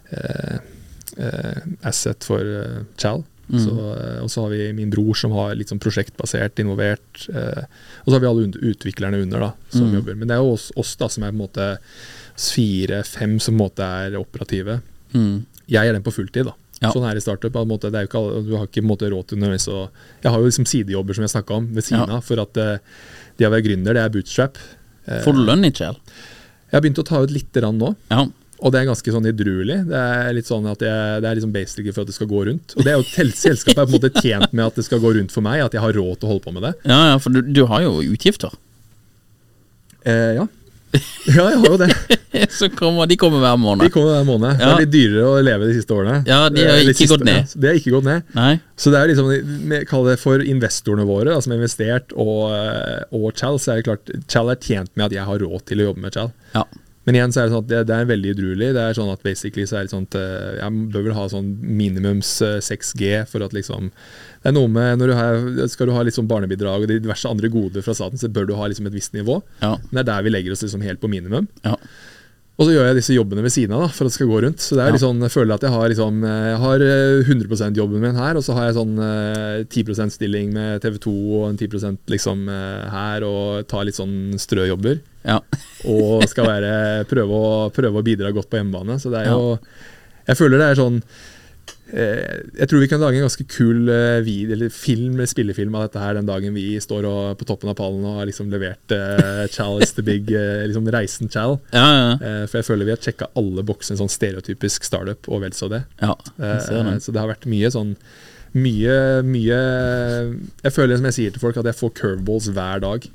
F: eh, asset for eh, Chal. Mm. Så, og så har vi min bror som har litt sånn prosjektbasert, involvert, eh, og så har vi alle utviklerne under da, som mm. jobber. Men det er jo oss, oss da, som er på en måte fire, fem som på en måte er operative. Mm. Jeg er den på fulltid da. Ja. Sånn her i startup, på en måte, det er jo ikke alle, du har ikke på en måte råd til noe, så jeg har jo liksom sidejobber som jeg snakket om ved siden av, ja. For at eh, de å være gründer, det er bootstrap. Eh,
G: Får du lønn i Chal?
F: Jeg har begynt å ta ut litt rann nå.
G: Ja.
F: Og det er ganske sånn idruelig. Det er litt sånn at jeg, det er liksom basic for at det skal gå rundt. Og det er jo selskapet er på en måte tjent med at det skal gå rundt for meg, at jeg har råd til å holde på med det.
G: Ja, ja, for du, du har jo utgifter.
F: Eh, ja. Ja, jeg har jo det.
G: Så kommer, de kommer hver måned.
F: De kommer hver måned. Ja. Det er litt dyrere å leve de siste årene.
G: Ja, de har ikke
F: siste,
G: gått ned.
F: Ja, de har ikke gått ned.
G: Nei.
F: Så det er liksom, vi kaller det for investorene våre, da, som har investert, og, og Chal, så er det klart, Chal er tjent med at jeg har råd til å jobbe med Chal. Ja. Men igjen så er det sånn at det, det er veldig udruelig. Det er sånn at basically så er det sånn at jeg bør vel ha sånn minimums seks G for at liksom, det er noe med, når du har, skal du ha litt sånn barnebidrag og de diverse andre goder fra staten, så bør du ha liksom et visst nivå. Ja. Men det er der vi legger oss liksom helt på minimum. Ja. Og så gjør jeg disse jobbene ved siden av da, for at det skal gå rundt. Så det er ja. Liksom, jeg føler at jeg har, liksom, jeg har hundre prosent jobben min her, og så har jeg sånn ti prosent stilling med T V to og en ti prosent liksom her, og tar litt sånn strøjobber. Ja. Og skal være, prøve, å, prøve å bidra godt på hjemmebane. Så det er jo, jeg føler det er sånn, eh, jeg tror vi kan lage en ganske kul eh, video, eller film, spillefilm av dette her den dagen vi står og, på toppen av pallen og har liksom levert eh, Chal is the big, eh, liksom reisen Chal. Ja, ja. Eh, for jeg føler vi har tjekket alle boksene sånn stereotypisk startup og vel så det. Ja, jeg ser det. Eh, så det har vært mye sånn, mye, mye, jeg føler som jeg sier til folk at jeg får curveballs hver dag.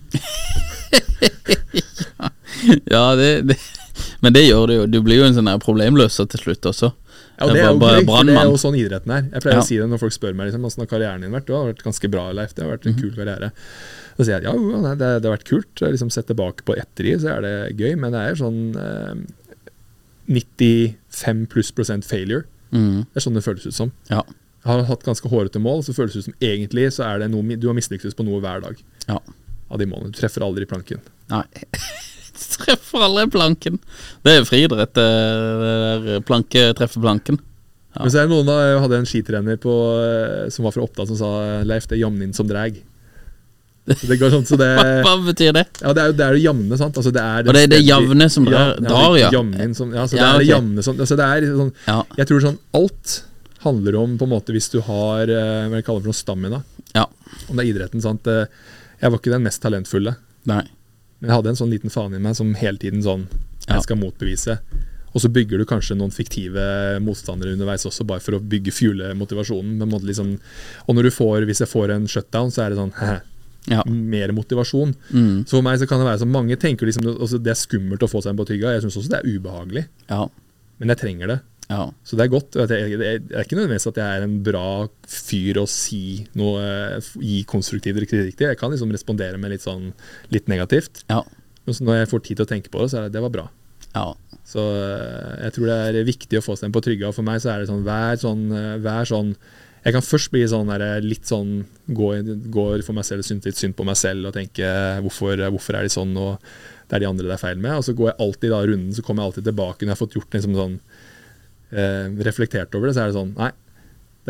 G: Ja, det, det, men det gjør det jo. Du blir jo en sånn her problemløser til slutt også.
F: Ja, det er jo gøy, for det er jo sånn idretten er. Jeg pleier ja. Å si det når folk spør meg liksom, hvordan har karrieren din vært? Det har vært ganske bra, Leif. Det har vært en kul karriere. Så sier jeg, ja, jo, det, det har vært kult. Liksom, sett tilbake på ettertid, så er det gøy, men det er sånn eh, nittifem pluss prosent failure. Mm. Det er sånn det føles ut som. Ja. Jeg har hatt ganske hårete mål, så føles det ut som egentlig så er det noe, du har mislyktes på noe hver dag. Ja. Av de målene. Du treffer aldri planken.
G: Nei. Du treffer aldri planken. Det er friidrett, det der planke treffer planken. Ja.
F: Men så er det noen da, jeg hadde en skitrener på, som var fra Oppdal som sa, Leif, det er jamnin som drag. Det går sånn, så det,
G: hva, hva betyr det?
F: Ja, det er jo det, er det jamne, sant? Altså, det er
G: og det er det javne som drar, ja, drar, ja.
F: Jamnin som, ja, så det ja, er okay. Det jamne som, altså det er sånn, ja. Jeg tror sånn, alt handler om på en måte hvis du har, hva jeg kaller det for noe stamina. Ja. Om det er idretten, sant? Jeg var ikke den mest talentfulle. Nei. Men jeg hadde en sånn liten faen i meg som hele tiden sånn, jeg skal motbevise. Og så bygger du kanskje noen fiktive motstandere underveis også, bare for å bygge fuele motivasjonen. Men liksom, og når du får, hvis jeg får en shutdown, så er det sånn, ja. Mer motivasjon. Mm. Så for meg så kan det være sånn, mange tenker liksom, altså det er skummelt å få seg en på tygga. Jeg synes også det er ubehagelig. Ja. Men jeg trenger det. Ja. Så det er godt. Det er ikke nødvendigvis at jeg er en bra fyr å si noe, gi konstruktiv kritikk til. Jeg kan liksom respondere med litt sånn, litt negativt. Ja. Men så når jeg får tid til å tenke på det, så er det, det var bra. Ja. Så jeg tror det er viktig å få seg en på trygga. Og for meg så er det sånn, vær sånn, vær sånn jeg kan først bli sånn der, litt sånn, gå, gå for meg selv, synes litt synd på meg selv, og tenke, hvorfor, hvorfor er de sånn, og det er de andre det er feil med. Og så går jeg alltid da runden, så kommer jeg alltid tilbake, når jeg har fått gjort liksom sånn, Eh, reflektert over det, så er det sånn, nei,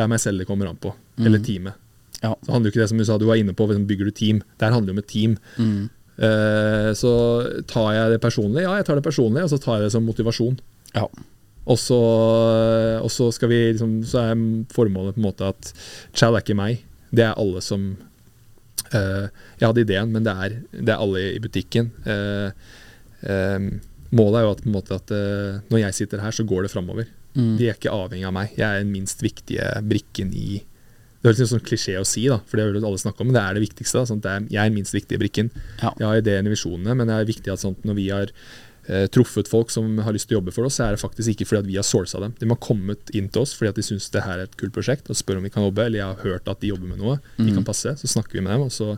F: det er meg selv det kommer an på, mm. eller teamet.
G: Ja.
F: Så handler jo ikke det som du sa, du var inne på, bygger du team, der handler det om et team. Mm. Uh, så tar jeg det personlig, ja jeg tar det personlig, og så tar jeg det som motivasjon.
G: Ja.
F: Og så, og så skal vi liksom, så er formålet på en måte at Chal er ikke meg, det er alle som uh, jeg hadde ideen, men det er, det er alle i butikken. Uh, uh, målet er jo at, på en måte at uh, når jeg sitter her så går det fremover. Mm. De er ikke avhengig av meg, jeg er den minst viktige brikken i. Det er litt sånn klisjé å si da, for det har jo alle snakket om, men det er det viktigste da, sånn at det er, jeg er den minst viktige brikken. Ja. Jeg har ideen i visjonene, men det er viktig at sånt, når vi har eh, truffet folk som har lyst til å jobbe for oss, så er det faktisk ikke fordi at vi har sourcet dem. De har kommet inn til oss fordi at de synes det her er et kult prosjekt, og spør om vi kan jobbe, eller jeg har hørt at de jobber med noe, mm. de kan passe, så snakker vi med dem, og så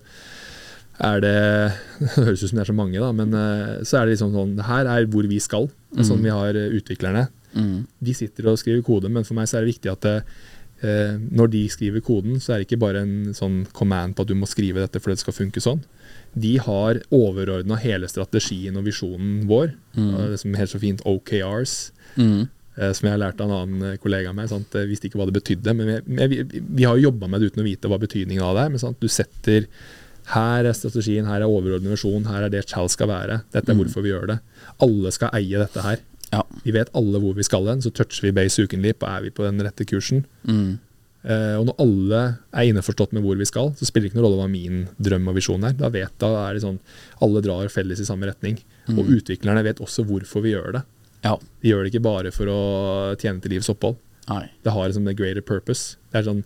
F: er det, det høres ut som det er så mange da, men eh, så er det liksom sånn, det her er hvor vi skal, mm. sånn vi har utviklerne. Mm. De sitter og skriver kode, men for meg så er det viktig at det Eh, når de skriver koden, så er det ikke bare en sånn command på at du må skrive dette for det skal funke sånn. De har overordnet hele strategien og visjonen vår, mm. det som er helt så fint O K Rs, mm. eh, som jeg har lært av en annen kollega av meg, sant? Jeg visste ikke hva det betydde, men vi, vi, vi har jo jobbet med det uten å vite hva betydningen av det er, men sant? Du setter, her er strategien, her er overordnet visjon, her er det Chal skal være, dette er mm. hvorfor vi gjør det. Alle skal eie dette her. Ja. Vi vet alle hvor vi skal hen, så toucher vi base ukenlig, og er vi på den rette kursen. Mm. Eh, og når alle er innforstått med hvor vi skal, så spiller det ikke noen rolle hva min drøm og visjon er. Da vet da er det sånn, alle drar felles i samme retning. Mm. Og utviklerne vet også hvorfor vi gjør det. Ja. De gjør det ikke bare for å tjene til livs opphold. Nei. Det har liksom the greater purpose. Det er sånn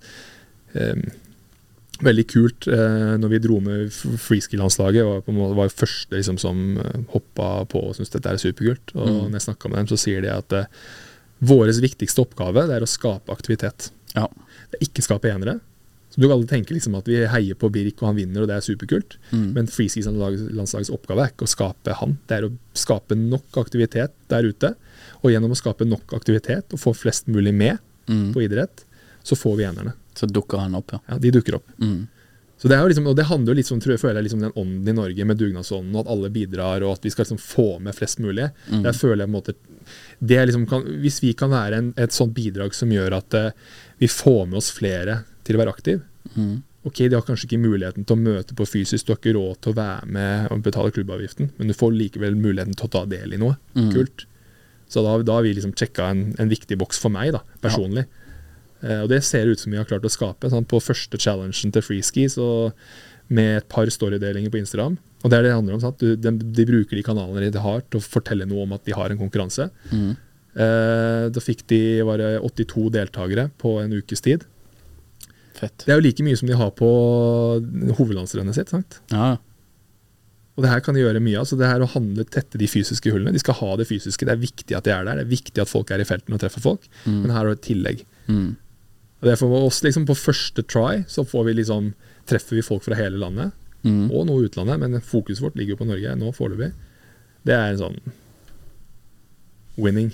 F: eh, veldig kult eh, når vi dro med freeskill-landslaget, og på en måte var jo første liksom, som hoppet på og syntes dette er superkult, og mm. når jeg snakket med dem så sier de at eh, våres viktigste oppgave det er å skape aktivitet. Ja. Det er ikke skape enere. Så du kan alle tenke liksom, at vi heier på Birk og han vinner og det er superkult, mm. men freeskill-landslagets oppgave er ikke å skape han, det er å skape nok aktivitet der ute, og gjennom å skape nok aktivitet og få flest mulig med mm. på idrett, så får vi enerne.
G: Så dukker han opp, ja.
F: Ja, de dukker opp. Mm. Så det er jo liksom, og det handler jo litt som, tror jeg, føler jeg, liksom den ånden i Norge med dugnadsånden, og at alle bidrar, og at vi skal liksom få med flest mulig. Mm. Der føler jeg på en måte, det er liksom, kan, hvis vi kan være en, et sånt bidrag som gjør at uh, vi får med oss flere til å være aktiv. Mm. Ok, de har kanskje ikke muligheten til å møte på fysisk, du har ikke råd til å være med og betale klubbavgiften, men du får likevel muligheten til å ta del i noe. Mm. Kult. Så da, da har vi liksom tjekket en, en viktig boks for meg da, personlig. Ja. Uh, og det ser ut som vi har klart å skape sånn, på første challengen til freeski så med et par storydelinger på Instagram, og det er det det handler om sant? Du, de, de bruker de kanalene de har til å fortelle noe om at de har en konkurranse. Mm. uh, da fikk de var det åttito deltakere på en ukes tid. Fett. Det er jo like mye som de har på hovedlandsrennet sitt sant? Ja. Og det her kan de gjøre mye av, så det her å handle tette de fysiske hullene, de skal ha det fysiske, det er viktig at de er der, det er viktig at folk er i felten og treffer folk, mm. men her er det et tillegg. Mm. Og det er for oss liksom på første try så får vi liksom, treffer vi folk fra hele landet mm. og noe utlandet, men fokuset vårt ligger jo på Norge nå foreløpig. Det er en sånn winning.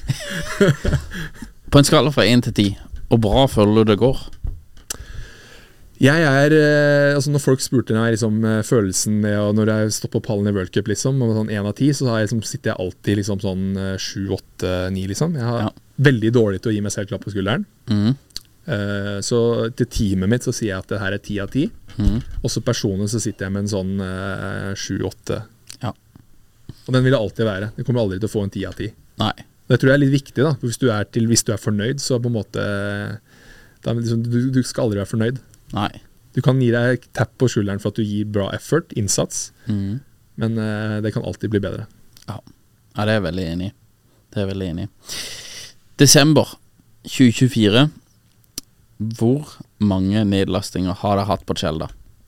G: På en skala fra én til ti, og bra føler du det går?
F: Jeg er, altså når folk spurte meg liksom, følelsen med, og når jeg stod på pallen i World Cup liksom, og sånn én av ti, så har jeg, liksom, sitter jeg alltid liksom, sånn sju, åtte, ni liksom. Jeg har ja. veldig dårlig til å gi meg selv klapp på skulderen. Mm. Uh, så til teamet mitt så sier jeg at det her er ti av ti. Mm. Også personen så sitter jeg med en sånn uh, sju, åtte. Ja. Og den vil det alltid være. Den kommer aldri til å få en ti av ti. Nei. Det tror jeg er litt viktig da. Hvis du er, til, hvis du er fornøyd, så på en måte da, liksom, du, du skal aldri være fornøyd. Nei. Du kan gi deg tapp på skulderen for at du gir bra effort, innsats, mm. men uh, det kan alltid bli bedre.
G: Ja. Ja, det er jeg veldig enig i. Det er jeg veldig enig i. Desember tjue tjuefire. Hvor mange nedlastinger har dere hatt på Chal da?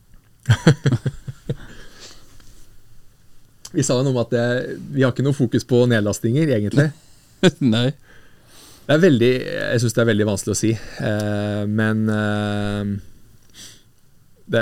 F: Vi sa noe om at det, vi har ikke noe fokus på nedlastinger egentlig.
G: Nei.
F: Det er veldig, jeg synes det er veldig vanskelig å si, eh, men eh, det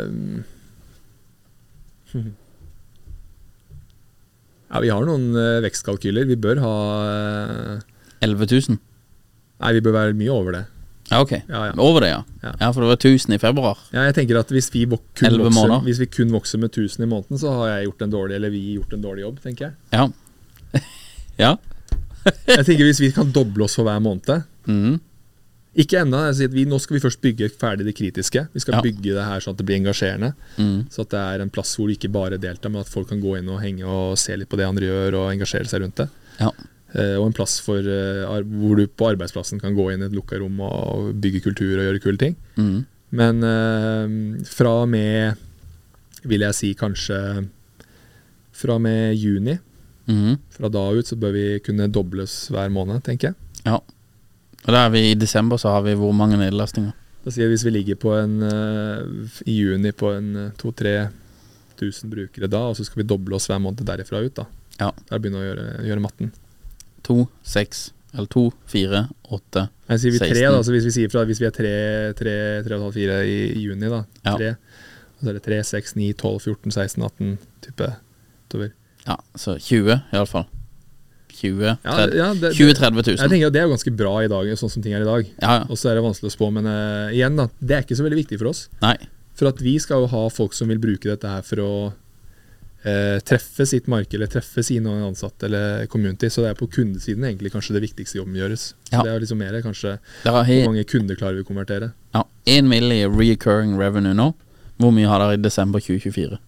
F: ja, vi har noen eh, vekstkalkyler. Vi bør ha eh,
G: elleve tusen?
F: Nei, vi bør være mye over det.
G: Ja, ok. Ja, ja. Over det, ja. ja. Ja, for det var tusen i februar.
F: Ja, jeg tenker at hvis vi, kun vokser, hvis vi kun vokser med tusen i måneden, så har jeg gjort en dårlig, eller vi gjort en dårlig jobb, tenker jeg.
G: Ja. Ja.
F: Jeg tenker hvis vi kan doble oss for hver måned, mm. Ikke enda, jeg sier at vi, nå skal vi først bygge ferdig det kritiske. Vi skal
G: ja.
F: bygge det her sånn at det blir engasjerende.
G: Mm.
F: Så at det er en plass hvor du ikke bare deltar, men at folk kan gå inn og henge og se litt på det andre gjør og engasjere seg rundt det.
G: Ja.
F: Uh, og en plass for, uh, hvor du på arbeidsplassen kan gå inn i et lukket rom og bygge kultur og gjøre kule ting.
G: Mm.
F: Men uh, fra og med, vil jeg si kanskje, fra og med juni, mm. fra da ut så bør vi kunne dobles hver måned, tenker jeg.
G: Ja. Og da er vi i desember, så har vi hvor mange nedlastinger?
F: Da sier jeg hvis vi ligger på en uh, i juni på en to-tre tusen brukere da, og så skal vi doble oss hver måned derifra ut da.
G: Ja.
F: Der begynner å gjøre, gjøre matten.
G: To, seks, eller to, fire, åtte,
F: jeg sier vi
G: seksten.
F: tre da, så hvis vi sier fra, hvis vi er tre, tre, tre og et halvt, fire i, i juni da,
G: ja.
F: tre, og så er det tre, seks, ni, tolv, fjorten, seksten, atten type utover.
G: Ja, så tjue i alle fall. tjue, tretti,
F: ja, ja,
G: tjue til tretti tusen.
F: Jeg tenker at det er ganske bra i dag, sånn som ting er i dag.
G: Ja, ja.
F: Og så er det vanskelig å spå, men uh, igjen da, det er ikke så veldig viktig for oss.
G: Nei.
F: For at vi skal jo ha folk som vil bruke dette her for å uh, treffe sitt marked, eller treffe sine ansatte, eller community, så det er på kundesiden egentlig kanskje det viktigste jobben gjøres. Så
G: ja.
F: det er liksom mer kanskje,
G: hvor
F: mange kunder klarer vi å konvertere.
G: Ja, en mill i recurring revenue nå. Hvor mye har dere i desember tjue tjuefire?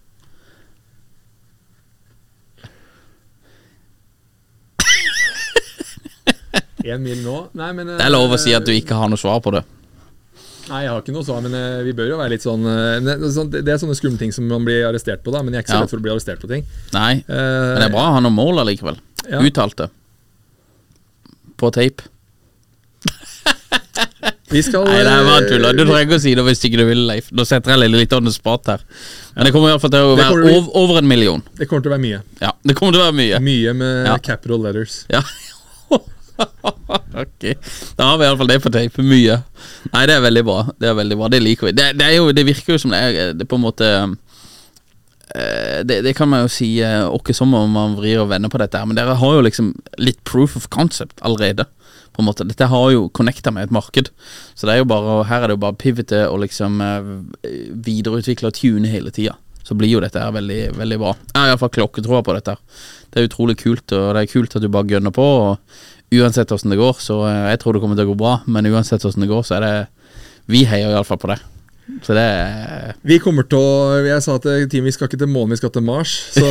F: En mil nå? Nei, men
G: det er lov å si at du ikke har noe svar på det.
F: Nei, jeg har ikke noe svar, men uh, vi bør jo være litt sånn uh, det, det er sånne skumle ting som man blir arrestert på da, men jeg er ikke så
G: ja.
F: redd for å bli arrestert på ting.
G: Nei, uh, men det er bra å ha noen mål allikevel. Ja. Uttalte. På tape.
F: Vi skal...
G: Nei, det er bare tull. Du trenger ikke å si det hvis ikke du vil, Leif. Nå setter jeg litt on the spot her. Men det kommer i hvert fall til å være
F: bli,
G: over, over en million.
F: Det kommer til å være mye.
G: Ja, det kommer til å være mye.
F: Mye med
G: ja.
F: capital letters.
G: Ja. Ok, da har vi i alle fall det på tape. Mye. Nei, det er veldig bra. Det er veldig bra, det liker vi. Det, det, er jo, det virker jo som det er, det er på en måte det, det kan man jo si ikke som om man vrir og vender på dette her, men dere har jo liksom litt proof of concept allerede på en måte. Dette har jo connectet med et marked, så det er jo bare, her er det jo bare pivote og liksom videreutvikle og tune hele tiden. Så blir jo dette her veldig, veldig bra. Jeg har i hvert fall klokketroa på dette her. Det er utrolig kult, og det er kult at du bare gønner på, og uansett hvordan det går, så jeg tror det kommer til å gå bra, men uansett hvordan det går, så er det, vi heier i alle fall på det. Så det er... Vi kommer til å, jeg sa til teamet, vi skal ikke til månen, vi skal til Mars, så...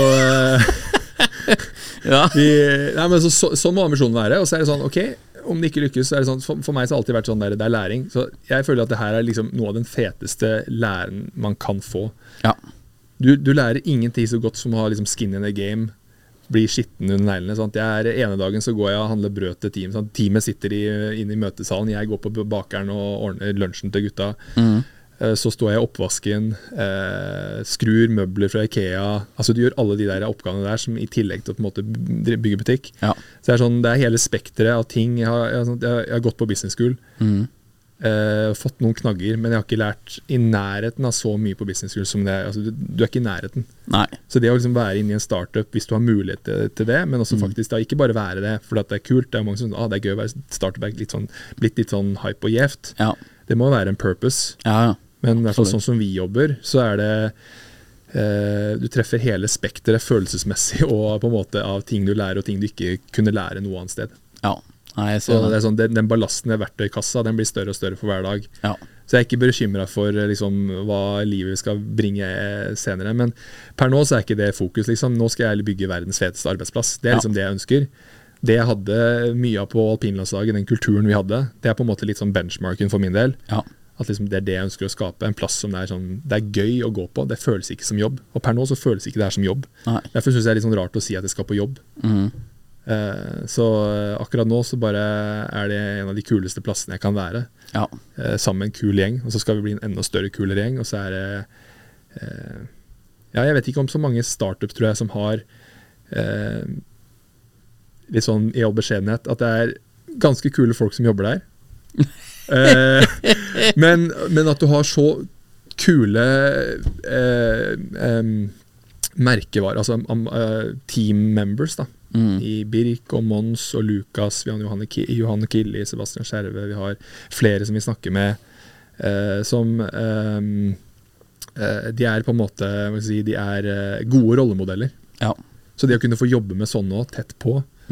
G: ja. Vi, nei, men så, så, sånn må ambisjonen være, og så er det sånn, ok, om det ikke lykkes, så er det sånn, for, for meg så har det alltid vært sånn der, det er læring, så jeg føler at det her er liksom noe av den feteste læren man kan få. Ja. Du, du lærer ingenting så godt som å ha liksom skin in the game, blir skitten under neglene. Sant? Jeg er, ene dagen så går jeg og handler brød til team. Sant? Teamet sitter i, inne i møtesalen, jeg går på bakeren og ordner lunsjen til gutta. Mm. Så står jeg i oppvasken, eh, skrur møbler fra IKEA. Altså du gjør alle de der oppgavene der som i tillegg til å på en måte bygge butikk. Ja. Så det er, sånn, det er hele spektret av ting. Jeg har, jeg har, jeg har gått på business school. Mm. Uh, fått noen knagger, men jeg har ikke lært i nærheten av så mye på business school som det er. Altså, du, du er ikke i nærheten. Nei. Så det å liksom være inne i en startup hvis du har mulighet til, til det, men også mm. faktisk da ikke bare være det, for det er kult. Det er mange som sier, ah, det er gøy å være startup, litt sånn, blitt litt sånn hype og gjevt. Ja. Det må være en purpose. Ja, ja. Men i hvert fall sånn som vi jobber, så er det uh, du treffer hele spektret følelsesmessig og på en måte av ting du lærer og ting du ikke kunne lære noe annet sted. Ja. Nei, så det er sånn, den, den ballasten i verktøykassa, den blir større og større for hver dag. Ja. Så jeg er ikke bekymret for liksom, hva livet skal bringe senere, men per nå så er ikke det fokus liksom. Nå skal jeg bygge verdens feteste arbeidsplass. Det er liksom ja. det jeg ønsker. Det jeg hadde mye av på alpinlandslaget, den kulturen vi hadde, det er på en måte litt sånn benchmarken for min del. Ja. At liksom det er det jeg ønsker å skape, en plass som det er, sånn, det er gøy å gå på, det føles ikke som jobb. Og per nå så føles ikke det her som jobb. Nei. Derfor synes jeg det er litt sånn rart å si at jeg skal på jobb. Mhm. Uh, så uh, akkurat nå så bare er det en av de kuleste plassene jeg kan være ja. uh, sammen med en kul gjeng, og så skal vi bli en enda større kulere gjeng, og så er det uh, ja, jeg vet ikke om så mange startups tror jeg som har uh, litt sånn i all beskjedenhet at det er ganske kule folk som jobber der uh, men, men at du har så kule uh, um, merkevarer, altså um, uh, team members da Mm. i Birk og Mons og Lukas, vi har Johanne, Ki Johanne Killi, Sebastian Skjerve, vi har flere som vi snakker med eh, som eh, eh, de er på en måte si, de er eh, gode rollemodeller ja. Så det å kunne få jobbe med sånne og tett på mm.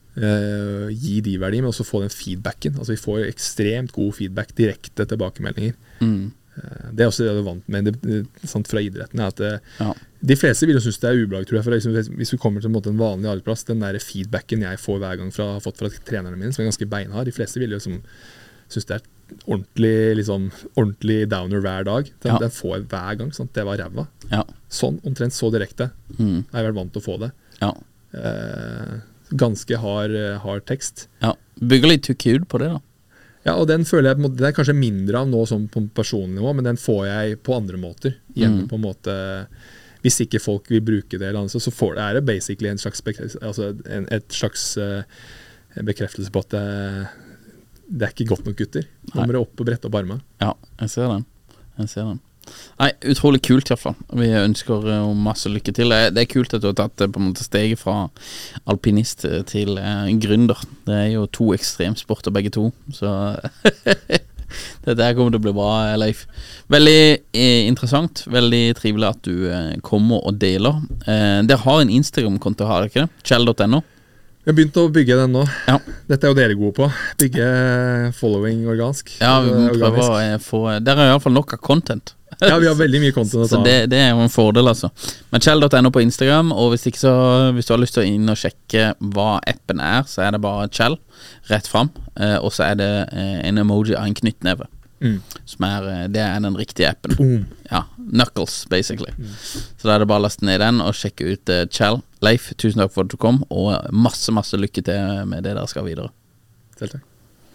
F: uh, gi de verdi, men også få den feedbacken. Altså vi får ekstremt god feedback, direkte tilbakemeldinger. Mm. Uh, det er også det du er vant med det, det, sant, fra idretten, er at det, ja. De fleste vil jo synes det er ubehag, tror jeg, for liksom, hvis vi kommer til en, måte, en vanlig arbeidsplass, den der feedbacken jeg får hver gang fra, har fått fra trenerne mine, som er ganske beinhard, de fleste vil jo liksom, synes det er ordentlig, liksom, ordentlig downer hver dag. Den, ja. Den får jeg hver gang, sant? Det var ræva. Ja. Sånn, omtrent så direkte. Mm. Jeg har vært vant til å få det. Ja. Eh, ganske hard, hard tekst.
G: Ja, bygger litt tukk ut på det da.
F: Ja, og den føler jeg, det er kanskje mindre av nå som på personlig nivå, men den får jeg på andre måter. Gjennom mm. på en måte... Hvis ikke folk vil bruke det, eller annet, så får det, er det basically en slags, altså en, et slags uh, bekreftelse på at det, det er ikke godt nok gutter. Nå må det opp og brette opp armene.
G: Ja, jeg ser den. Jeg ser den. Nei, utrolig kult i hvert fall. Vi ønsker uh, masse lykke til. Det er kult at du har tatt uh, på en måte steget fra alpinist til uh, gründer. Det er jo to ekstremsporter begge to, så... Det der kommer til å bli bra, Leif. Veldig eh, interessant. Veldig trivelig at du eh, kommer og deler. eh, Dere har en Instagram-konto, har dere ikke det? Kjell punktum no.
F: Vi har begynt å bygge den nå. Ja. Dette er jo dere gode på. Bygge following organisk.
G: Ja, vi må prøve å eh, få Dere har i hvert fall nok av content.
F: Ja, vi har veldig mye content å ta.
G: Så det, det er jo en fordel, altså. Men Kjell punktum no på Instagram. Og hvis ikke så Hvis du har lyst til å inn og sjekke hva appen er, så er det bare Kjell rett fram, eh, og så er det eh, en emoji av en knyttneve. Mm. Som er, det er den riktige appen. Boom. Ja, Knuckles basically. Mm. Så da er det bare å laste ned den og sjekke ut uh, Kjell. Leif, tusen takk for at du kom, og masse, masse lykke til med det der skal videre.
F: Selv takk.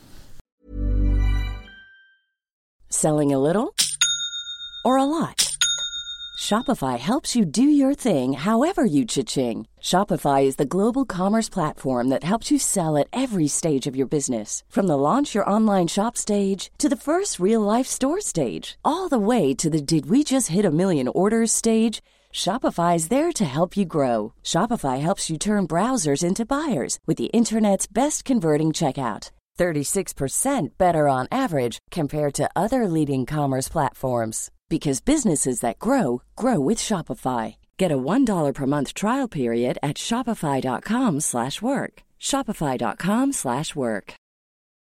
I: Selling a little or a lot? Shopify helps you do your thing however you cha-ching. Shopify is the global commerce platform that helps you sell at every stage of your business. From the launch your online shop stage to the first real-life store stage, all the way to the did we just hit a million orders stage. Shopify is there to help you grow. Shopify helps you turn browsers into buyers with the internet's best converting checkout. thirty-six percent better on average compared to other leading commerce platforms. Because businesses that grow, grow with Shopify. Get a one dollar per month trial period at shopify.com slash work. Shopify.com slash work.